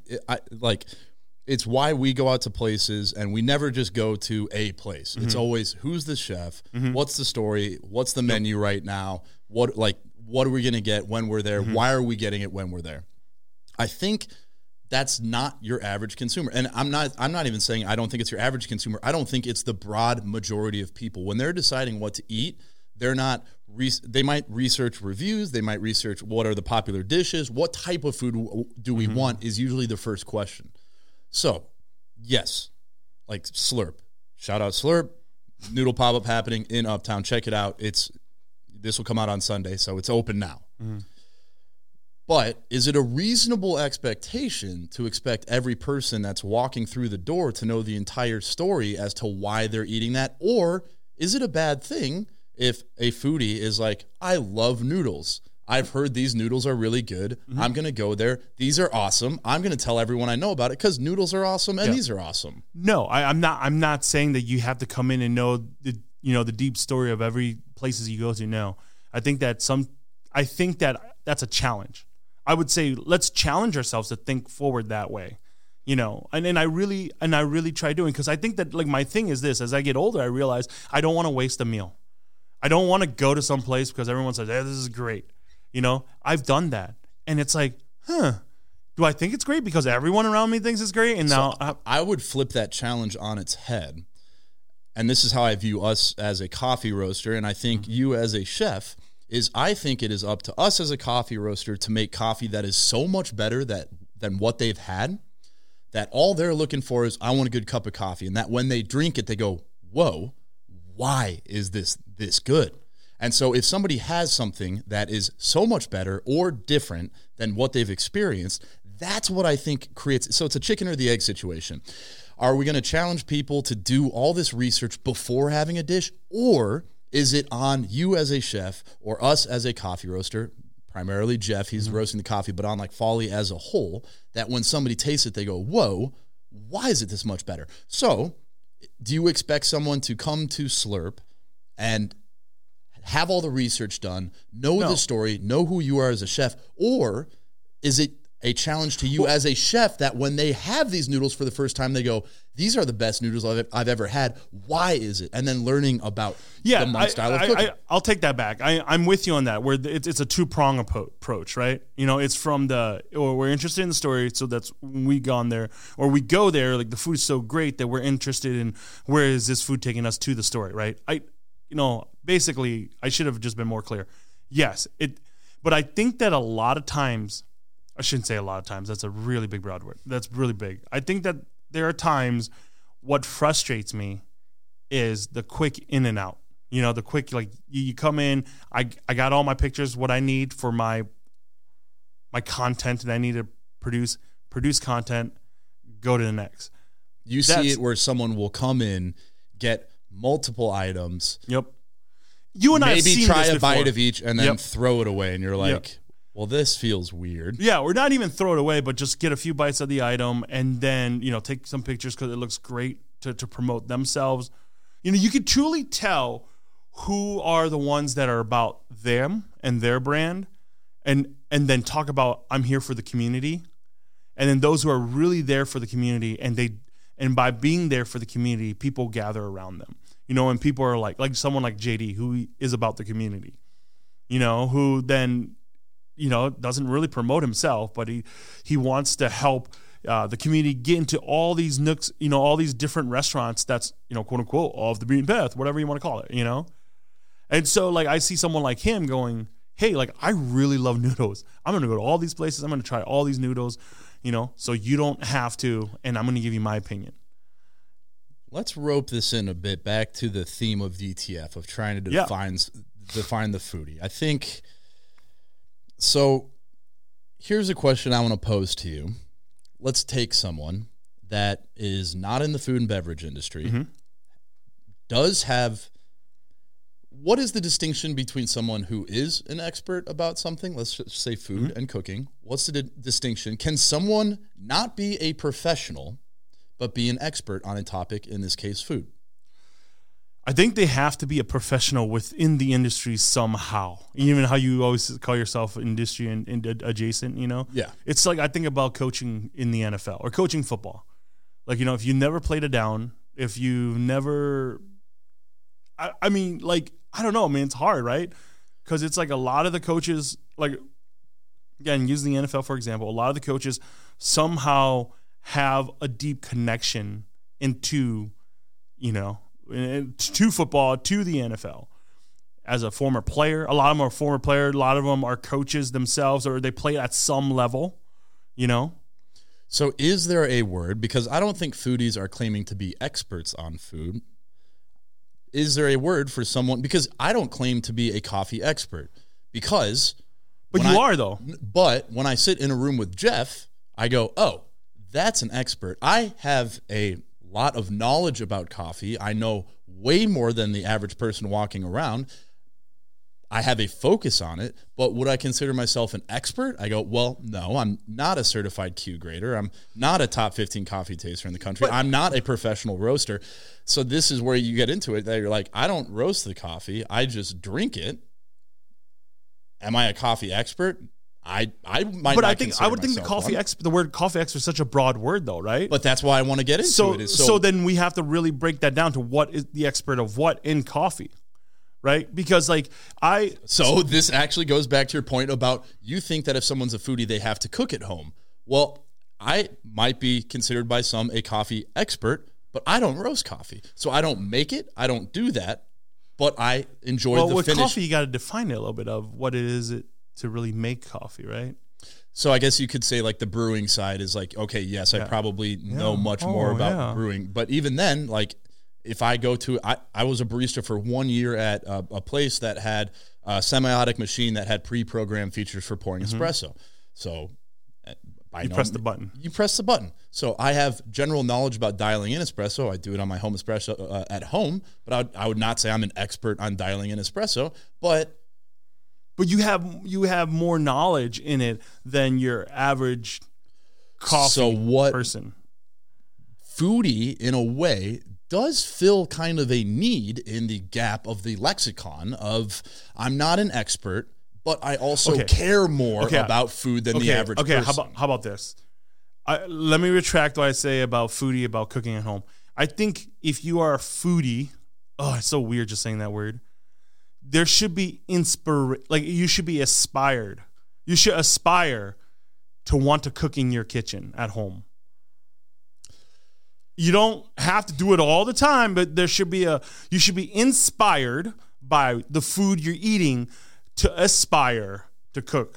we go out to places and we never just go to a place. It's always who's the chef, what's the story, what's the menu right now, what are we going to get when we're there, why are we getting it when we're there? I think that's not your average consumer. And I'm not even saying I don't think it's your average consumer. I don't think it's the broad majority of people. When they're deciding what to eat, they're not they might research reviews, they might research what are the popular dishes, what type of food do we want is usually the first question. So, yes, like Slurp. Shout out Slurp. Noodle pop-up happening in Uptown. Check it out. This will come out on Sunday, so it's open now. But is it a reasonable expectation to expect every person that's walking through the door to know the entire story as to why they're eating that? Or is it a bad thing if a foodie is like, I love noodles. I've heard these noodles are really good. I'm going to go there. These are awesome. I'm going to tell everyone I know about it because noodles are awesome and these are awesome. No, I'm not saying that you have to come in and know the deep story of every places you go to. No, I think that that's a challenge. I would say let's challenge ourselves to think forward that way, and I really try doing, because I think that, like, my thing is this: as I get older, I realize I don't want to waste a meal. I don't want to go to some place because everyone says, hey, this is great. I've done that, and it's like, do I think it's great because everyone around me thinks it's great? And now I would flip that challenge on its head. And this is how I view us as a coffee roaster, and I think you as a chef, is I think it is up to us as a coffee roaster to make coffee that is so much better than what they've had, that all they're looking for is, I want a good cup of coffee. And that when they drink it, they go, whoa, why is this good? And so if somebody has something that is so much better or different than what they've experienced, that's what I think creates. So it's a chicken or the egg situation. Are we going to challenge people to do all this research before having a dish? Or is it on you as a chef or us as a coffee roaster, primarily Jeff, he's roasting the coffee, but on like Folly as a whole, that when somebody tastes it, they go, whoa, why is it this much better? So do you expect someone to come to Slurp and have all the research done, know the story, know who you are as a chef? Or is it a challenge to you as a chef that when they have these noodles for the first time, they go, these are the best noodles I've ever had. Why is it? And then learning about the monk style of cooking. I'll take that back. I'm with you on that, where it's a two-prong approach, right? It's from we're interested in the story, so that's when we gone there, or we go there, like the food's so great that we're interested in where is this food taking us to the story, right? Basically, I should have just been more clear. Yes, but I think that a lot of times, I shouldn't say a lot of times, that's a really big broad word. That's really big. I think that there are times what frustrates me is the quick in and out. The quick, like, you come in, I got all my pictures, what I need for my content that I need to produce content, go to the next. You see it where someone will come in, get multiple items. Yep. You and I have seen try this a before. bite of each and then throw it away, and you're like, well, this feels weird. Yeah, or not even throw it away, but just get a few bites of the item and then, take some pictures because it looks great to promote themselves. You can truly tell who are the ones that are about them and their brand, and then talk about, I'm here for the community. And then those who are really there for the community, and by being there for the community, people gather around them. And people are like someone like JD, who is about the community, who then, doesn't really promote himself, but he wants to help the community get into all these nooks, all these different restaurants that's, quote unquote, off the beaten path, whatever you want to call it, And so, like, I see someone like him going, hey, like, I really love noodles. I'm going to go to all these places. I'm going to try all these noodles, so you don't have to, and I'm going to give you my opinion. Let's rope this in a bit back to the theme of DTF, of trying to define the foodie. I think, so here's a question I want to pose to you. Let's take someone that is not in the food and beverage industry, what is the distinction between someone who is an expert about something, let's just say food and cooking? What's the distinction? Can someone not be a professional but be an expert on a topic, in this case, food? I think they have to be a professional within the industry somehow. Even how you always call yourself industry and adjacent, Yeah. It's like, I think about coaching in the NFL or coaching football. Like, if you never played a down, if you never, I mean, like, I don't know, man, it's hard, right? Because it's like a lot of the coaches, like, again, using the NFL, for example, a lot of the coaches somehow have a deep connection into, to football, to the NFL. As a former player, a lot of them are former players, a lot of them are coaches themselves, or they play at some level, So is there a word, because I don't think foodies are claiming to be experts on food. Is there a word for someone, because I don't claim to be a coffee expert, because But you are, though. But when I sit in a room with Jeff, I go, oh, that's an expert. I have a lot of knowledge about coffee. I know way more than the average person walking around. I have a focus on it, but would I consider myself an expert? I go, well, no, I'm not a certified Q grader. I'm not a top 15 coffee taster in the country. I'm not a professional roaster. So this is where you get into it that you're like, I don't roast the coffee. I just drink it. Am I a coffee expert? I might. But I would think the word coffee expert is such a broad word, though, right? But that's why I want to get into it. So then we have to really break that down to what is the expert of what in coffee. Right? Because So this actually goes back to your point about you think that if someone's a foodie, they have to cook at home. Well, I might be considered by some a coffee expert, but I don't roast coffee. So I don't make it. I don't do that, but I enjoy the finish. Well, with coffee, you got to define it a little bit of what it is to really make coffee, right? So I guess you could say like the brewing side is like, okay, yes, I probably know much more about brewing. But even then, like, if I go to, I was a barista for 1 year at a place that had a semiotic machine that had pre-programmed features for pouring espresso. So you press the button. You press the button. So I have general knowledge about dialing in espresso. I do it on my home espresso at home, but I would not say I'm an expert on dialing in espresso. But you have more knowledge in it than your average coffee person. Foodie, in a way, does fill kind of a need in the gap of the lexicon of I'm not an expert, but I also care more about food than the average person. How about this? Let me retract what I say about foodie, about cooking at home. I think if you are a foodie, it's so weird just saying that word. There should be you should be aspired. You should aspire to want to cook in your kitchen at home. You don't have to do it all the time, but you should be inspired by the food you're eating to aspire to cook.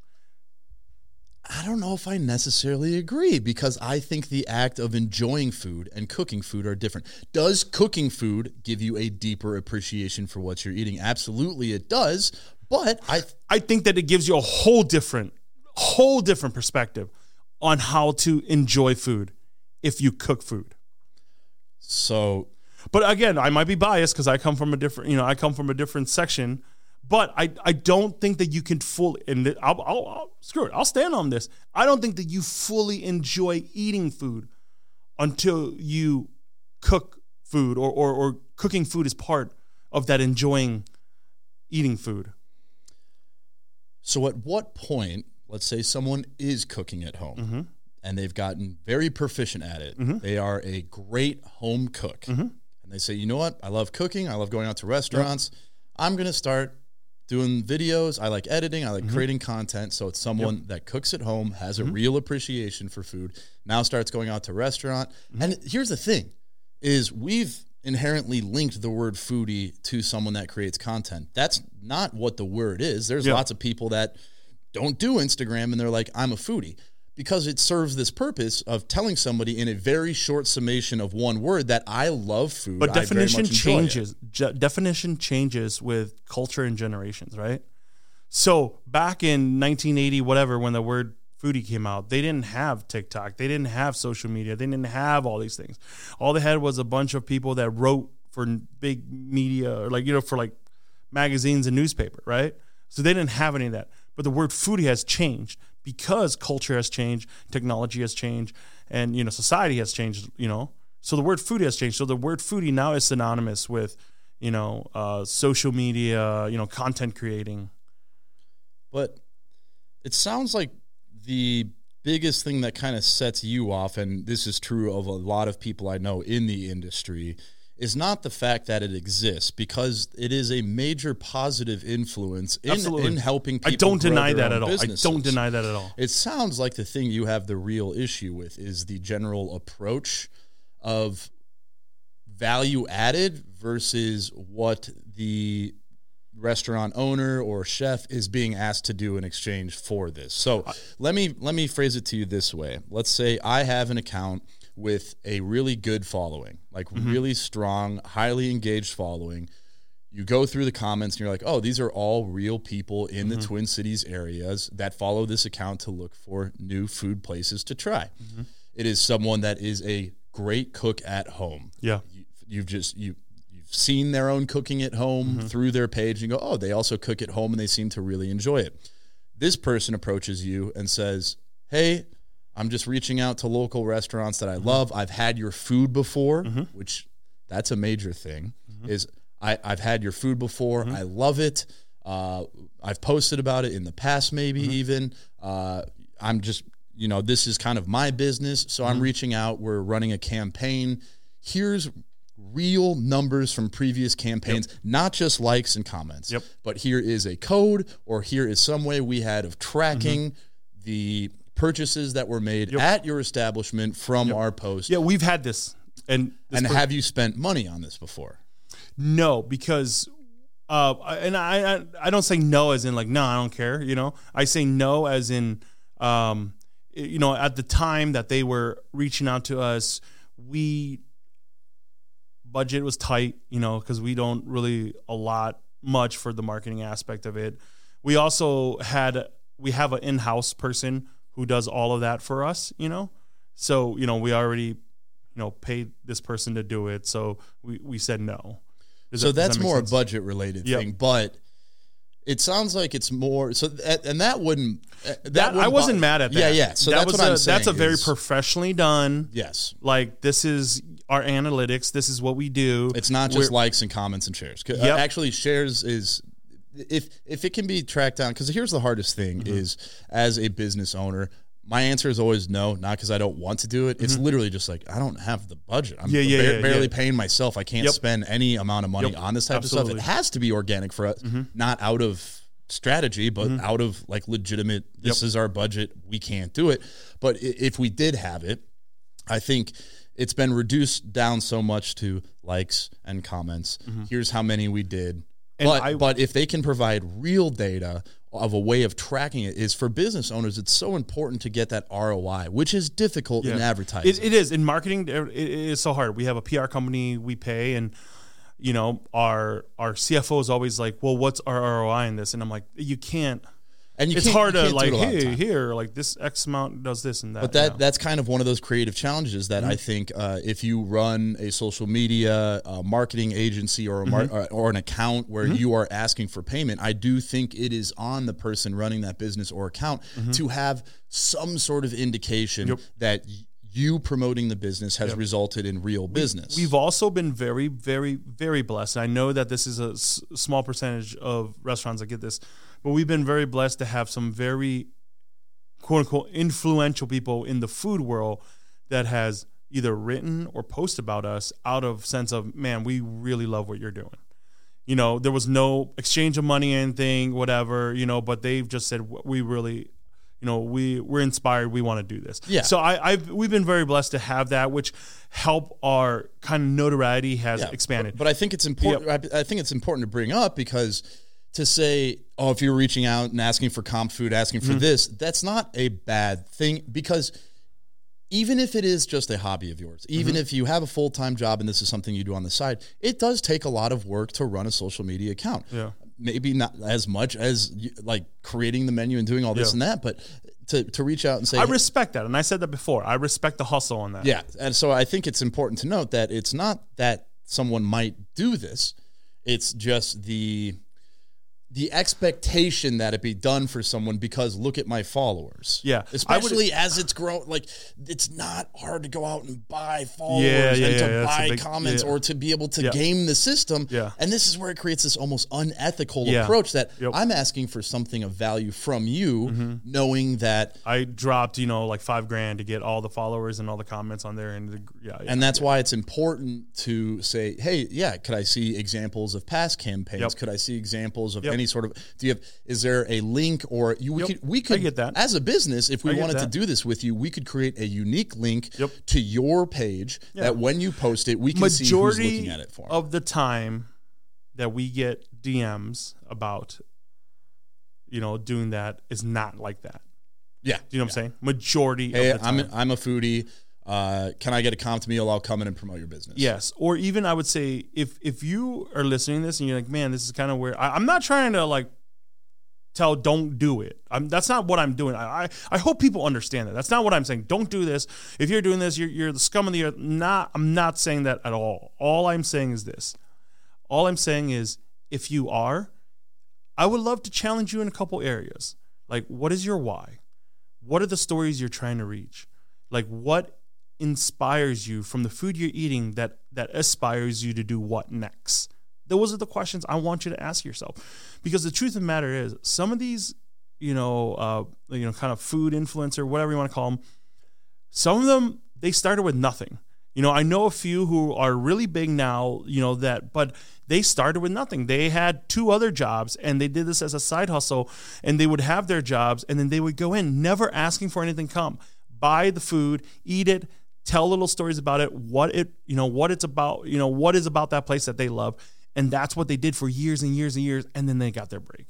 I don't know if I necessarily agree because I think the act of enjoying food and cooking food are different. Does cooking food give you a deeper appreciation for what you're eating? Absolutely it does, but I think that it gives you a whole different perspective on how to enjoy food if you cook food. So, but again, I might be biased because I come from a different section. But I don't think that you can fully, and I'll screw it. I'll stand on this. I don't think that you fully enjoy eating food until you cook food or cooking food is part of that enjoying eating food. So at what point, let's say someone is cooking at home and they've gotten very proficient at it. They are a great home cook. And they say, you know what? I love cooking. I love going out to restaurants. Yep. I'm going to start doing videos. I like editing. I like creating content. So it's someone that cooks at home, has a real appreciation for food, now starts going out to restaurant. And here's the thing is we've inherently linked the word foodie to someone that creates content. That's not what the word is. There's lots of people that don't do Instagram and they're like, I'm a foodie. Because it serves this purpose of telling somebody in a very short summation of one word that I love food. But definition changes. Definition changes with culture and generations, right? So back in 1980, whatever, when the word foodie came out, they didn't have TikTok. They didn't have social media. They didn't have all these things. All they had was a bunch of people that wrote for big media or for magazines and newspaper, right? So they didn't have any of that. But the word foodie has changed. Because culture has changed, technology has changed, and society has changed. So the word foodie has changed. So the word foodie now is synonymous with, social media, content creating. But it sounds like the biggest thing that kind of sets you off, and this is true of a lot of people I know in the industry, is not the fact that it exists, because it is a major positive influence in helping people. I don't deny that at all. Businesses. I don't deny that at all. It sounds like the thing you have the real issue with is the general approach of value added versus what the restaurant owner or chef is being asked to do in exchange for this. So let me phrase it to you this way. Let's say I have an account with a really good following, like really strong, highly engaged following. you go through the comments and you're like, oh, these are all real people in the Twin Cities areas that follow this account to look for new food places to try. It is someone that is a great cook at home. Yeah. You've seen their own cooking at home through their page and go, oh, they also cook at home and they seem to really enjoy it. This person approaches you and says, hey, I'm just reaching out to local restaurants that I love. I've had your food before, which that's a major thing, is I've had your food before. I love it. I've posted about it in the past, maybe even. I'm just, this is kind of my business. So I'm reaching out. We're running a campaign. Here's real numbers from previous campaigns, not just likes and comments, but here is a code, or here is some way we had of tracking the purchases that were made at your establishment from our post. Yeah, we've had this. And have you spent money on this before? No, because and I don't say no as in like, no, I don't care, I say no as in at the time that they were reaching out to us, budget was tight, because we don't really allot much for the marketing aspect of it. We also we have an in-house person who does all of that for us, so we already paid this person to do it, so we said no. So that's more a budget related thing, but it sounds like it's more so, and that wouldn't. I wasn't mad at that. Yeah. So that's what I'm saying. That's a very professionally done. Yes. Like, this is our analytics. This is what we do. It's not just likes and comments and shares. Actually, shares is if it can be tracked down. Because here's the hardest thing is, as a business owner, my answer is always no, not because I don't want to do it. It's literally just like, I don't have the budget. I'm barely paying myself. I can't spend any amount of money on this type of stuff. It has to be organic for us, not out of strategy, but out of like legitimate, this is our budget, we can't do it. But if we did have it, I think it's been reduced down so much to likes and comments. Here's how many we did. But if they can provide real data of a way of tracking it, is for business owners, it's so important to get that ROI, which is difficult in advertising. It is. In marketing, it is so hard. We have a PR company we pay, and our CFO is always like, well, what's our ROI in this? And I'm like, you can't. And it's hard to like, hey, here, like this X amount does this and that. But that's kind of one of those creative challenges that I think if you run a social media marketing agency or or an account where you are asking for payment, I do think it is on the person running that business or account to have some sort of indication that you promoting the business has resulted in real business. We've also been very, very, very blessed. I know that this is a small percentage of restaurants that get this, but we've been very blessed to have some very, quote unquote, influential people in the food world that has either written or posted about us out of sense of, man, we really love what you're doing. There was no exchange of money or anything, whatever, but they've just said, we really, we're inspired. We want to do this. Yeah. So we've been very blessed to have that, which help our kind of notoriety has expanded. But I think it's important. I think it's important to bring up, because to say, oh, if you're reaching out and asking for comp food, asking for this, that's not a bad thing, because even if it is just a hobby of yours, even if you have a full-time job and this is something you do on the side, it does take a lot of work to run a social media account. Yeah. Maybe not as much as like creating the menu and doing all this and that, but to reach out and say, I respect that. And I said that before. I respect the hustle on that. Yeah. And so I think it's important to note that it's not that someone might do this. It's just the expectation that it be done for someone, because look at my followers. Yeah. Especially as it's grown. Like, it's not hard to go out and buy followers and to buy comments or to be able to game the system. Yeah. And this is where it creates this almost unethical approach that I'm asking for something of value from you, knowing that I dropped, like $5,000 to get all the followers and all the comments on there. And and that's why it's important to say, hey, could I see examples of past campaigns? Could I see examples of any sort of, is there a link, or we could get that as a business, if we wanted to do this with you, we could create a unique link to your page that when you post it, we can see who's looking at it for. Majority of the time that we get DMs about, doing that is not like that. Yeah. Do you know what I'm saying? Majority of the time. I'm a foodie. can I get a comp meal? I'll come in and promote your business. Yes. Or even I would say if you are listening to this and you're like, man, this is kind of where I'm not trying to like tell don't do it. That's not what I'm doing. I hope people understand that. That's not what I'm saying. Don't do this. If you're doing this, you're the scum of the earth. I'm not saying that at all. All I'm saying is this. All I'm saying is if you are, I would love to challenge you in a couple areas. Like, what is your why? What are the stories you're trying to reach? Like, what inspires you from the food you're eating that aspires you to do what next? Those are the questions I want you to ask yourself. Because the truth of the matter is, some of these, kind of food influencer, whatever you want to call them, some of them, they started with nothing. I know a few who are really big now, but they started with nothing. They had 2 other jobs and they did this as a side hustle, and they would have their jobs and then they would go in never asking for anything come. Buy the food, eat it, tell little stories about it, what it's about, what is about that place that they love. And that's what they did for years and years and years. And then they got their break.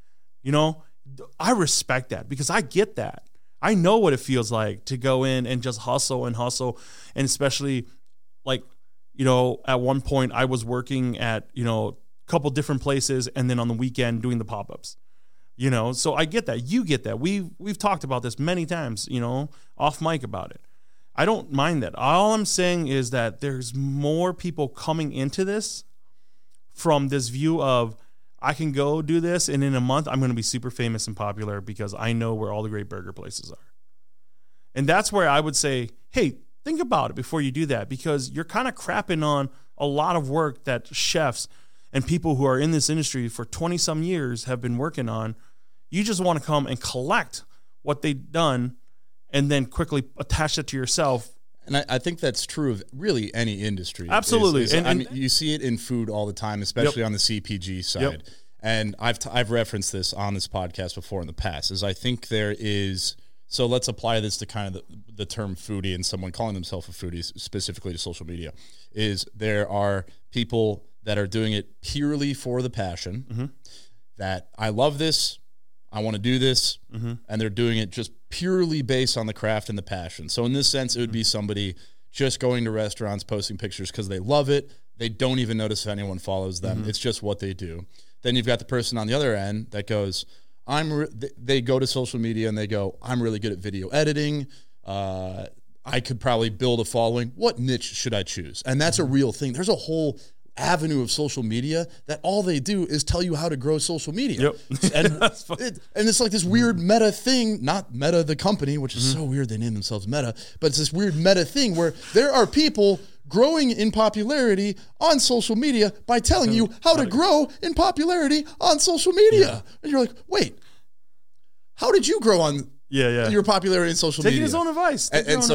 I respect that because I get that. I know what it feels like to go in and just hustle. And especially like, at one point I was working at, a couple different places and then on the weekend doing the pop-ups, so I get that. You get that. We've talked about this many times, off mic about it. I don't mind that. All I'm saying is that there's more people coming into this from this view of I can go do this and in a month I'm going to be super famous and popular because I know where all the great burger places are. And that's where I would say, hey, think about it before you do that, because you're kind of crapping on a lot of work that chefs and people who are in this industry for 20 some years have been working on. You just want to come and collect what they've done and then quickly attach it to yourself. And I think that's true of really any industry. Absolutely. You see it in food all the time, especially on the CPG side. Yep. And I've referenced this on this podcast before in the past, is I think there is, so let's apply this to kind of the term foodie and someone calling themselves a foodie specifically to social media, is there are people that are doing it purely for the passion, that I love this, I want to do this, and they're doing it just purely based on the craft and the passion. So in this sense, it would be somebody just going to restaurants, posting pictures because they love it. They don't even notice if anyone follows them. It's just what they do. Then you've got the person on the other end that goes, they go to social media and they go, I'm really good at video editing. I could probably build a following. What niche should I choose? And that's a real thing. There's a whole avenue of social media that all they do is tell you how to grow social media. Yep. And it's like this weird meta thing, not Meta the company, which is so weird they name themselves Meta, but it's this weird meta thing where there are people growing in popularity on social media by telling you how to grow in popularity on social media. Yeah. And you're like, wait, how did you grow on your popularity in social media? Taking his own advice.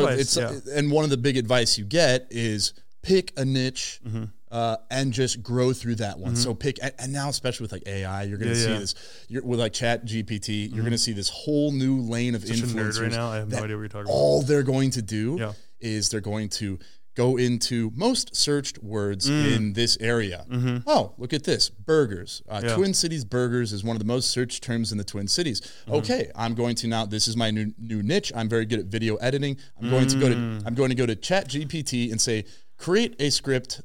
And one of the big advice you get is pick a niche and just grow through that one. So pick, and now especially with like AI, you're going to see this. With like Chat GPT, you're going to see this whole new lane of influencers. Right now, I have no idea what you're talking about. All they're going to do is they're going to go into most searched words in this area. Oh, look at this. Burgers. Twin Cities burgers is one of the most searched terms in the Twin Cities. Okay, I'm going to now, this is my new niche. I'm very good at video editing. I'm going to go to Chat GPT and say, create a script,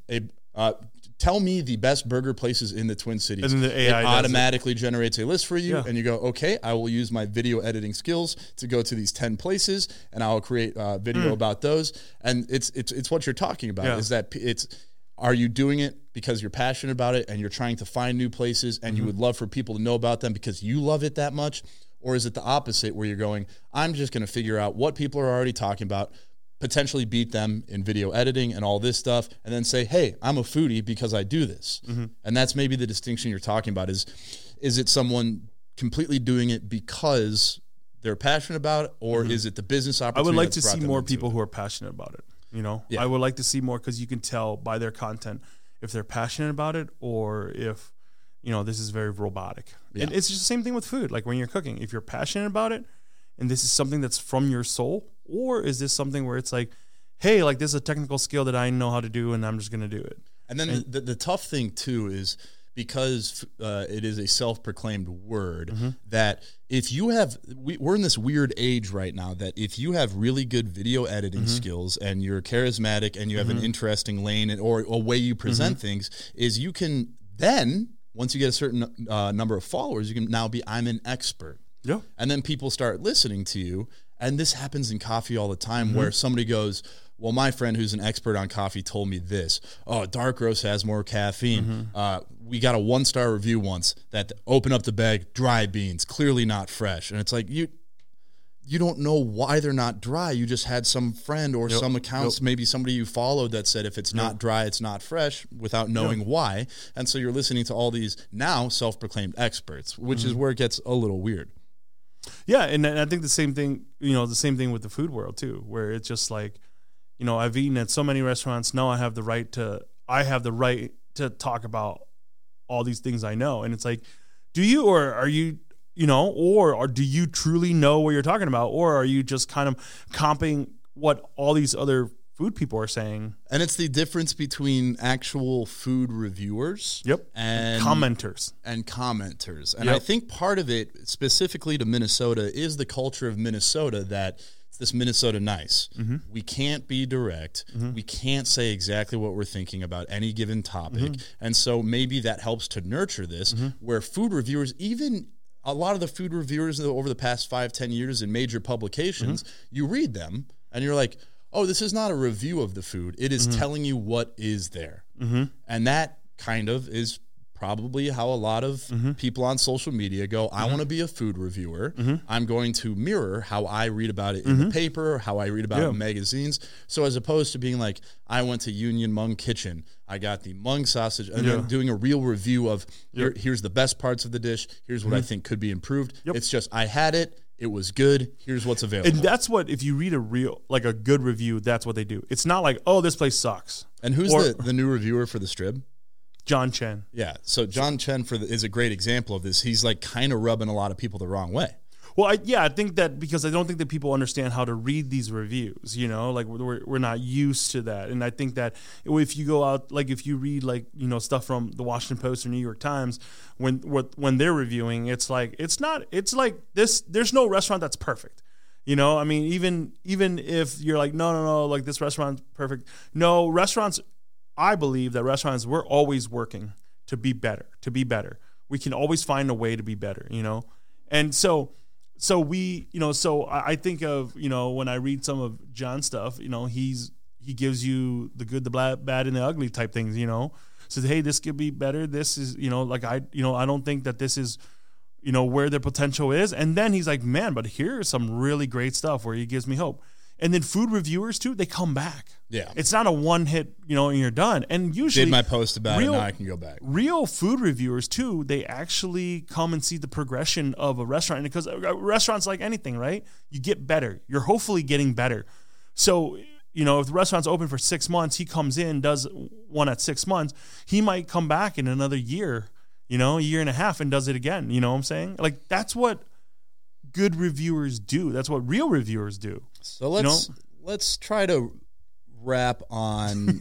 tell me the best burger places in the Twin Cities. And then the AI automatically generates a list for you, and you go, okay, I will use my video editing skills to go to these 10 places, and I'll create a video about those. And it's what you're talking about, is that are you doing it because you're passionate about it and you're trying to find new places and you would love for people to know about them because you love it that much? Or is it the opposite where you're going, I'm just going to figure out what people are already talking about, potentially beat them in video editing and all this stuff, and then say, hey, I'm a foodie because I do this. And that's maybe the distinction you're talking about is it someone completely doing it because they're passionate about it, or is it the business opportunity? I would like to see more people who are passionate about it. I would like to see more, because you can tell by their content if they're passionate about it or if, this is very robotic. And it's just the same thing with food. Like when you're cooking, if you're passionate about it and this is something that's from your soul, or is this something where it's like, hey, like this is a technical skill that I know how to do and I'm just going to do it. And then the tough thing too is because it is a self-proclaimed word, that if you have, we're in this weird age right now that if you have really good video editing skills and you're charismatic and you have an interesting lane or a way you present things, is you can then, once you get a certain number of followers, you can now be, I'm an expert. Yeah. And then people start listening to you. And this happens in coffee all the time where somebody goes, well, my friend who's an expert on coffee told me this. Oh, dark roast has more caffeine. We got a 1-star review once that open up the bag, dry beans, clearly not fresh. And it's like, you don't know why they're not dry. You just had some friend or some accounts, maybe somebody you followed that said if it's not dry, it's not fresh without knowing why. And so you're listening to all these now self-proclaimed experts, which is where it gets a little weird. Yeah, and I think the same thing with the food world too, where it's just like, I've eaten at so many restaurants. Now I have the right to talk about all these things I know. And it's like, do you, or are you, or do you truly know what you're talking about? Or are you just kind of comping what all these other food people are saying? And it's the difference between actual food reviewers and commenters. And I think part of it, specifically to Minnesota, is the culture of Minnesota that it's this Minnesota nice. We can't be direct. We can't say exactly what we're thinking about any given topic. And so maybe that helps to nurture this, where food reviewers, even a lot of the food reviewers over the past 5-10 years in major publications, you read them and you're like, oh, this is not a review of the food. It is telling you what is there. And that kind of is probably how a lot of people on social media go, I want to be a food reviewer. I'm going to mirror how I read about it in the paper, how I read about it in magazines. So as opposed to being like, I went to Union Hmong Kitchen, I got the Hmong sausage, and then doing a real review of here's the best parts of the dish, here's what I think could be improved. It's just, I had it. It was good. Here's what's available. And that's what, if you read a good review, that's what they do. It's not like, oh, this place sucks. And who's the new reviewer for the Strib? John Chen. Yeah. So John Chen is a great example of this. He's like kind of rubbing a lot of people the wrong way. Well, I think that because I don't think that people understand how to read these reviews, like we're not used to that. And I think that if you go out, like if you read stuff from the Washington Post or New York Times, when they're reviewing, it's like this, there's no restaurant that's perfect. I mean, even if you're like, no, like this restaurant's perfect. No, restaurants, I believe that restaurants, we're always working to be better. We can always find a way to be better, And so I think of, when I read some of John's stuff, he gives you the good, the bad, and the ugly type things, says, hey, this could be better. This is, I don't think that this is, where their potential is. And then he's like, man, but here's some really great stuff where he gives me hope. And then food reviewers too, they come back. Yeah. It's not a one hit, and you're done. And usually did my post about it, now I can go back. Real food reviewers too, they actually come and see the progression of a restaurant. And because restaurants, like anything, right? You get better. You're hopefully getting better. So, if the restaurant's open for 6 months, he comes in, does one at 6 months, he might come back in another year, a year and a half, and does it again. You know what I'm saying? Like, that's what good reviewers do. That's what real reviewers do. So let's try to wrap on.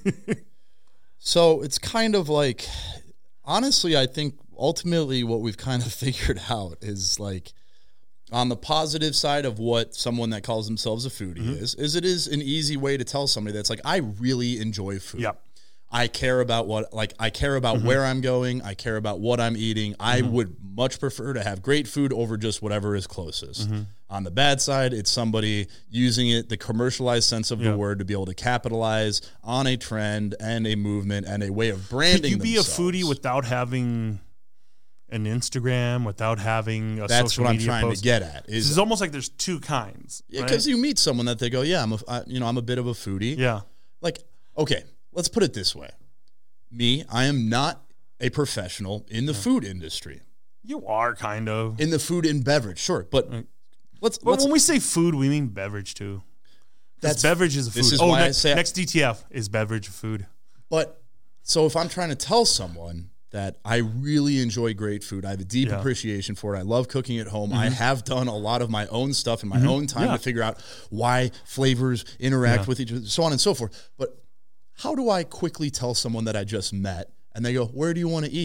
So it's kind of like, honestly, I think ultimately what we've kind of figured out is like, on the positive side of what someone that calls themselves a foodie is it is an easy way to tell somebody that's like, I really enjoy food. Yep. I care about where I'm going. I care about what I'm eating. I would much prefer to have great food over just whatever is closest. On the bad side, it's somebody using it, the commercialized sense of the word, to be able to capitalize on a trend and a movement and a way of branding themselves. Could you be a foodie without having an Instagram, without having a social media post? That's what I'm trying to get at. It's almost like there's two kinds. Because you meet someone that they go, yeah, I'm a bit of a foodie. Yeah. Like, okay, let's put it this way. I am not a professional in the food industry. You are kind of. In the food and beverage, sure. But when we say food, we mean beverage too. That's beverage is a food. This is why I say next DTF is beverage food. But so if I'm trying to tell someone that I really enjoy great food, I have a deep appreciation for it. I love cooking at home. I have done a lot of my own stuff in my own time to figure out why flavors interact with each other, so on and so forth. But how do I quickly tell someone that I just met and they go, where do you want to eat?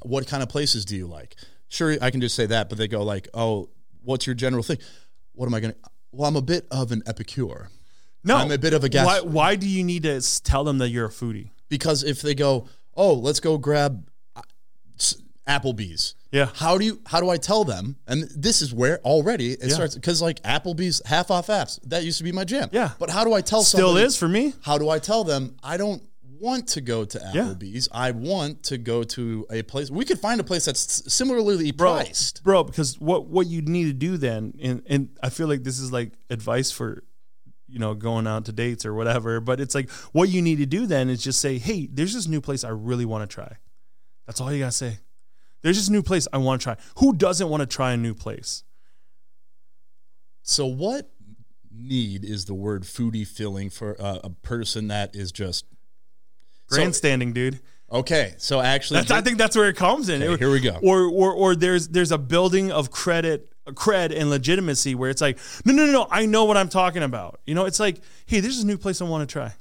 what kind of places do you like? Sure, I can just say that, but they go like, oh, what's your general thing? What am I going to? Well, I'm a bit of an epicure. No, I'm a bit of a Why do you need to tell them that you're a foodie? Because if they go, oh, let's go grab Applebee's. Yeah. How do I tell them? And this is where already it starts, because like Applebee's half off apps, that used to be my jam. Yeah. But how do I tell Still somebody? is for me. How do I tell them I don't want to go to Applebee's? I want to go to a place. We could find a place that's similarly priced. Bro, because what you need to do then, and I feel like this is like advice for, going out to dates or whatever, but it's like what you need to do then is just say, hey, there's this new place I really want to try. That's all you got to say. There's this new place I want to try. Who doesn't want to try a new place? So what need is the word foodie filling for a person that is just grandstanding, dude? Okay, so actually, I think that's where it comes in. Okay, here we go. Or there's a building of cred and legitimacy where it's like, no, I know what I'm talking about. It's like, hey, there's a new place I want to try.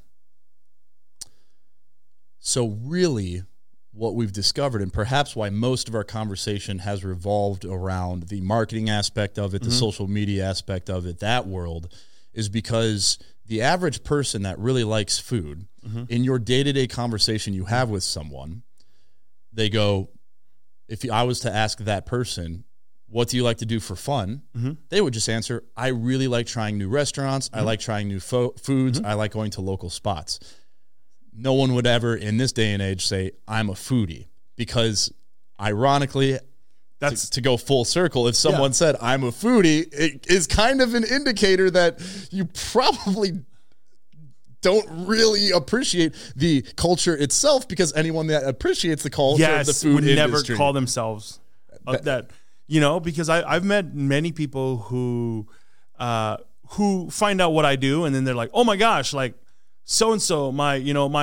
So really, what we've discovered, and perhaps why most of our conversation has revolved around the marketing aspect of it, the social media aspect of it, that world, is because the average person that really likes food, in your day-to-day conversation you have with someone, they go, if I was to ask that person, what do you like to do for fun? They would just answer, I really like trying new restaurants. I like trying new foods. I like going to local spots. No one would ever in this day and age say, I'm a foodie, because ironically, that's to go full circle. If someone said, I'm a foodie, it is kind of an indicator that you probably don't really appreciate the culture itself, because anyone that appreciates the culture of the food would industry never call themselves that. Because I've met many people who find out what I do, and then they're like, oh my gosh, like so-and-so, my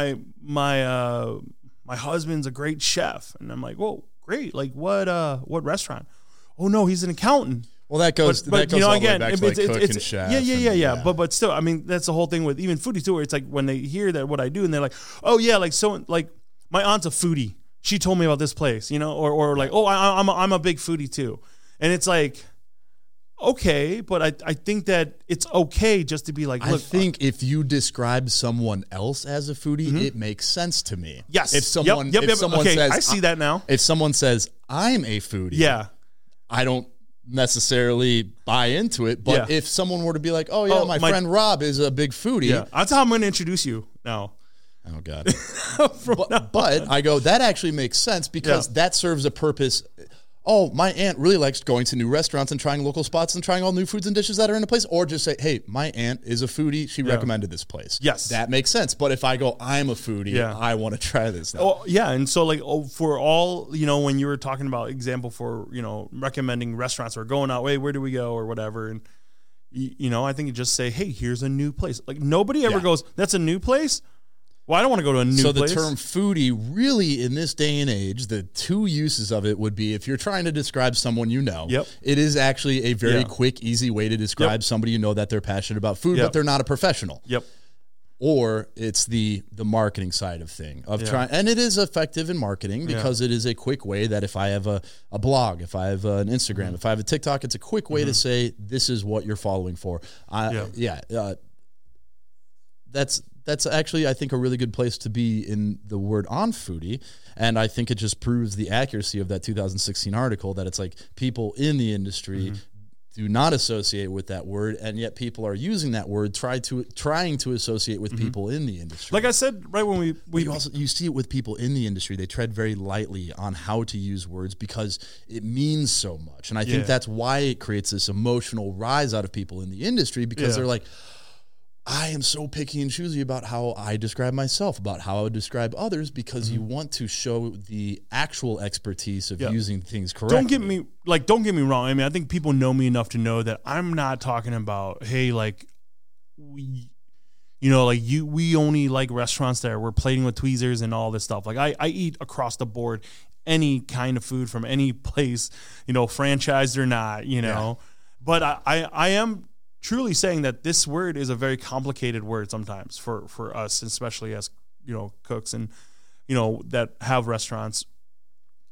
husband's a great chef. And I'm like, whoa, great. Like what restaurant? Oh no, he's an accountant. Well, that goes all the way back to like cook and chef. Yeah. But still, I mean, that's the whole thing with even foodies too, where it's like when they hear that what I do and they're like, oh yeah, like my aunt's a foodie. She told me about this place, or like, oh, I'm a big foodie too. And it's like, okay, but I think that it's okay just to be like, look. I think if you describe someone else as a foodie, it makes sense to me. Yes. If someone okay, says, I see that now. If someone says, I'm a foodie, I don't necessarily buy into it. But if someone were to be like, oh yeah, my friend Rob is a big foodie. That's how I'm going to introduce you now. Oh God. but I go, that actually makes sense, because that serves a purpose. Oh, my aunt really likes going to new restaurants and trying local spots and trying all new foods and dishes that are in a place. Or just say, hey, my aunt is a foodie. She recommended this place. Yes. That makes sense. But if I go, I'm a foodie, I want to try this now. Oh, yeah. And so like for all, when you were talking about example for, recommending restaurants or going out, hey, where do we go or whatever. And, I think you just say, hey, here's a new place. Like nobody ever goes, that's a new place. Well, I don't want to go to a new place. So the term foodie, really, in this day and age, the two uses of it would be, if you're trying to describe someone it is actually a very quick, easy way to describe somebody that they're passionate about food, but they're not a professional. Or it's the marketing side of thing of trying, and it is effective in marketing because it is a quick way that if I have a blog, if I have an Instagram, if I have a TikTok, it's a quick way to say, this is what you're following for. That's actually, I think, a really good place to be in the word on foodie. And I think it just proves the accuracy of that 2016 article, that it's like people in the industry do not associate with that word, and yet people are using that word, trying to associate with people in the industry. Like I said, right when you see it with people in the industry, they tread very lightly on how to use words because it means so much. And I think that's why it creates this emotional rise out of people in the industry, because they're like, I am so picky and choosy about how I describe myself, about how I would describe others, because you want to show the actual expertise of using things correctly. Don't get me wrong. I mean, I think people know me enough to know that I'm not talking about, hey, like we only like restaurants that we're plating with tweezers and all this stuff. Like I eat across the board any kind of food from any place, franchised or not, But I am truly saying that this word is a very complicated word sometimes for us, especially as cooks and that have restaurants.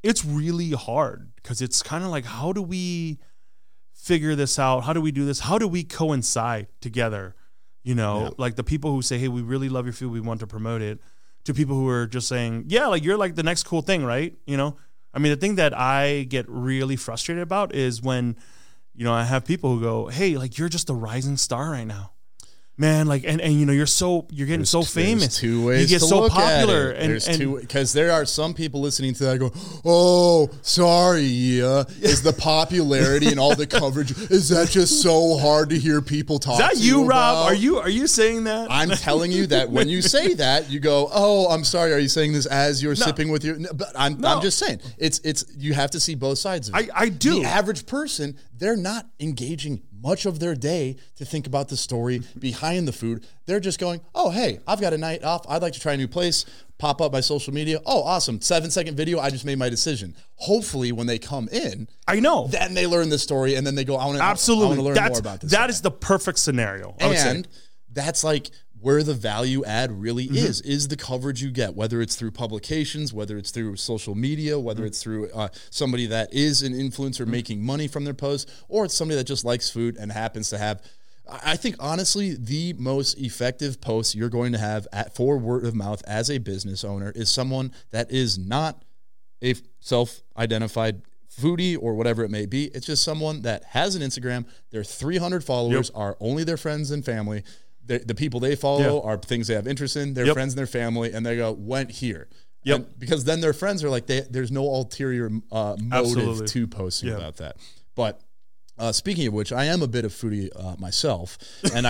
it's really hard because it's kind of like, how do we figure this out? How do we do this? How do we coincide together? You know, like the people who say, hey, we really love your food, we want to promote it, to people who are just saying, yeah, like you're like the next cool thing, right? You know, I mean, the thing that I get really frustrated about is when, you know, I have people who go, hey, like you're just a rising star right now. Man, like, and you know, you're getting so famous. There's two ways you get to so look popular, at it. Because there are some people listening to that go, oh, sorry, is the popularity and all the coverage, is that just so hard to hear people talk? Is that to you, Rob? about? Are you saying that? I'm telling you that when you say that, you go, oh, I'm sorry. Are you saying this as you're sipping with your? No, but I'm just saying it's you have to see both sides of it. I do. The average person, they're not engaging much of their day to think about the story behind the food. They're just going, oh, hey, I've got a night off. I'd like to try a new place. Pop up my social media. Oh, awesome. 7-second video. I just made my decision. Hopefully when they come in, I know. Then they learn the story and then they go, I want to learn more about this. That is the perfect scenario. And that's like where the value add really is the coverage you get, whether it's through publications, whether it's through social media, whether it's through somebody that is an influencer making money from their posts, or it's somebody that just likes food and happens to have. I think, honestly, the most effective posts you're going to have for word of mouth as a business owner is someone that is not a self-identified foodie or whatever it may be. It's just someone that has an Instagram. Their 300 followers are only their friends and family. The people they follow are things they have interest in, their friends and their family, and they go, went here. And because then their friends are like, there's no ulterior motive to posting about that. But speaking of which, I am a bit of foodie myself, and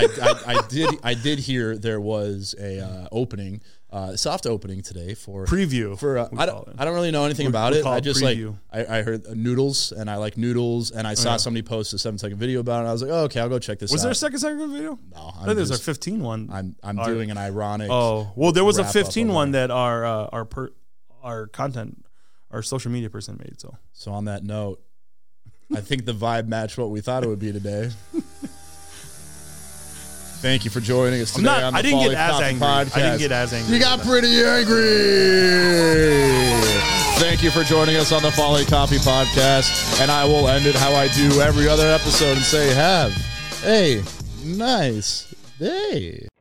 I did hear there was a opening, soft opening today for preview. I don't really know anything about it. I just preview. I heard noodles, and I like noodles, and I saw somebody post a 7-second video about it. And I was like, oh, okay, I'll go check this out. Was there a second video? No, I think there's a 15 one. I'm doing an ironic. Oh, well, there was a 15 one that our content, our social media person made. So on that note, I think the vibe matched what we thought it would be today. Thank you for joining us today on the I didn't get as angry. Podcast. I didn't get as angry. You got pretty angry. Thank you for joining us on the Folly Coffee Podcast. And I will end it how I do every other episode and say, have a nice day.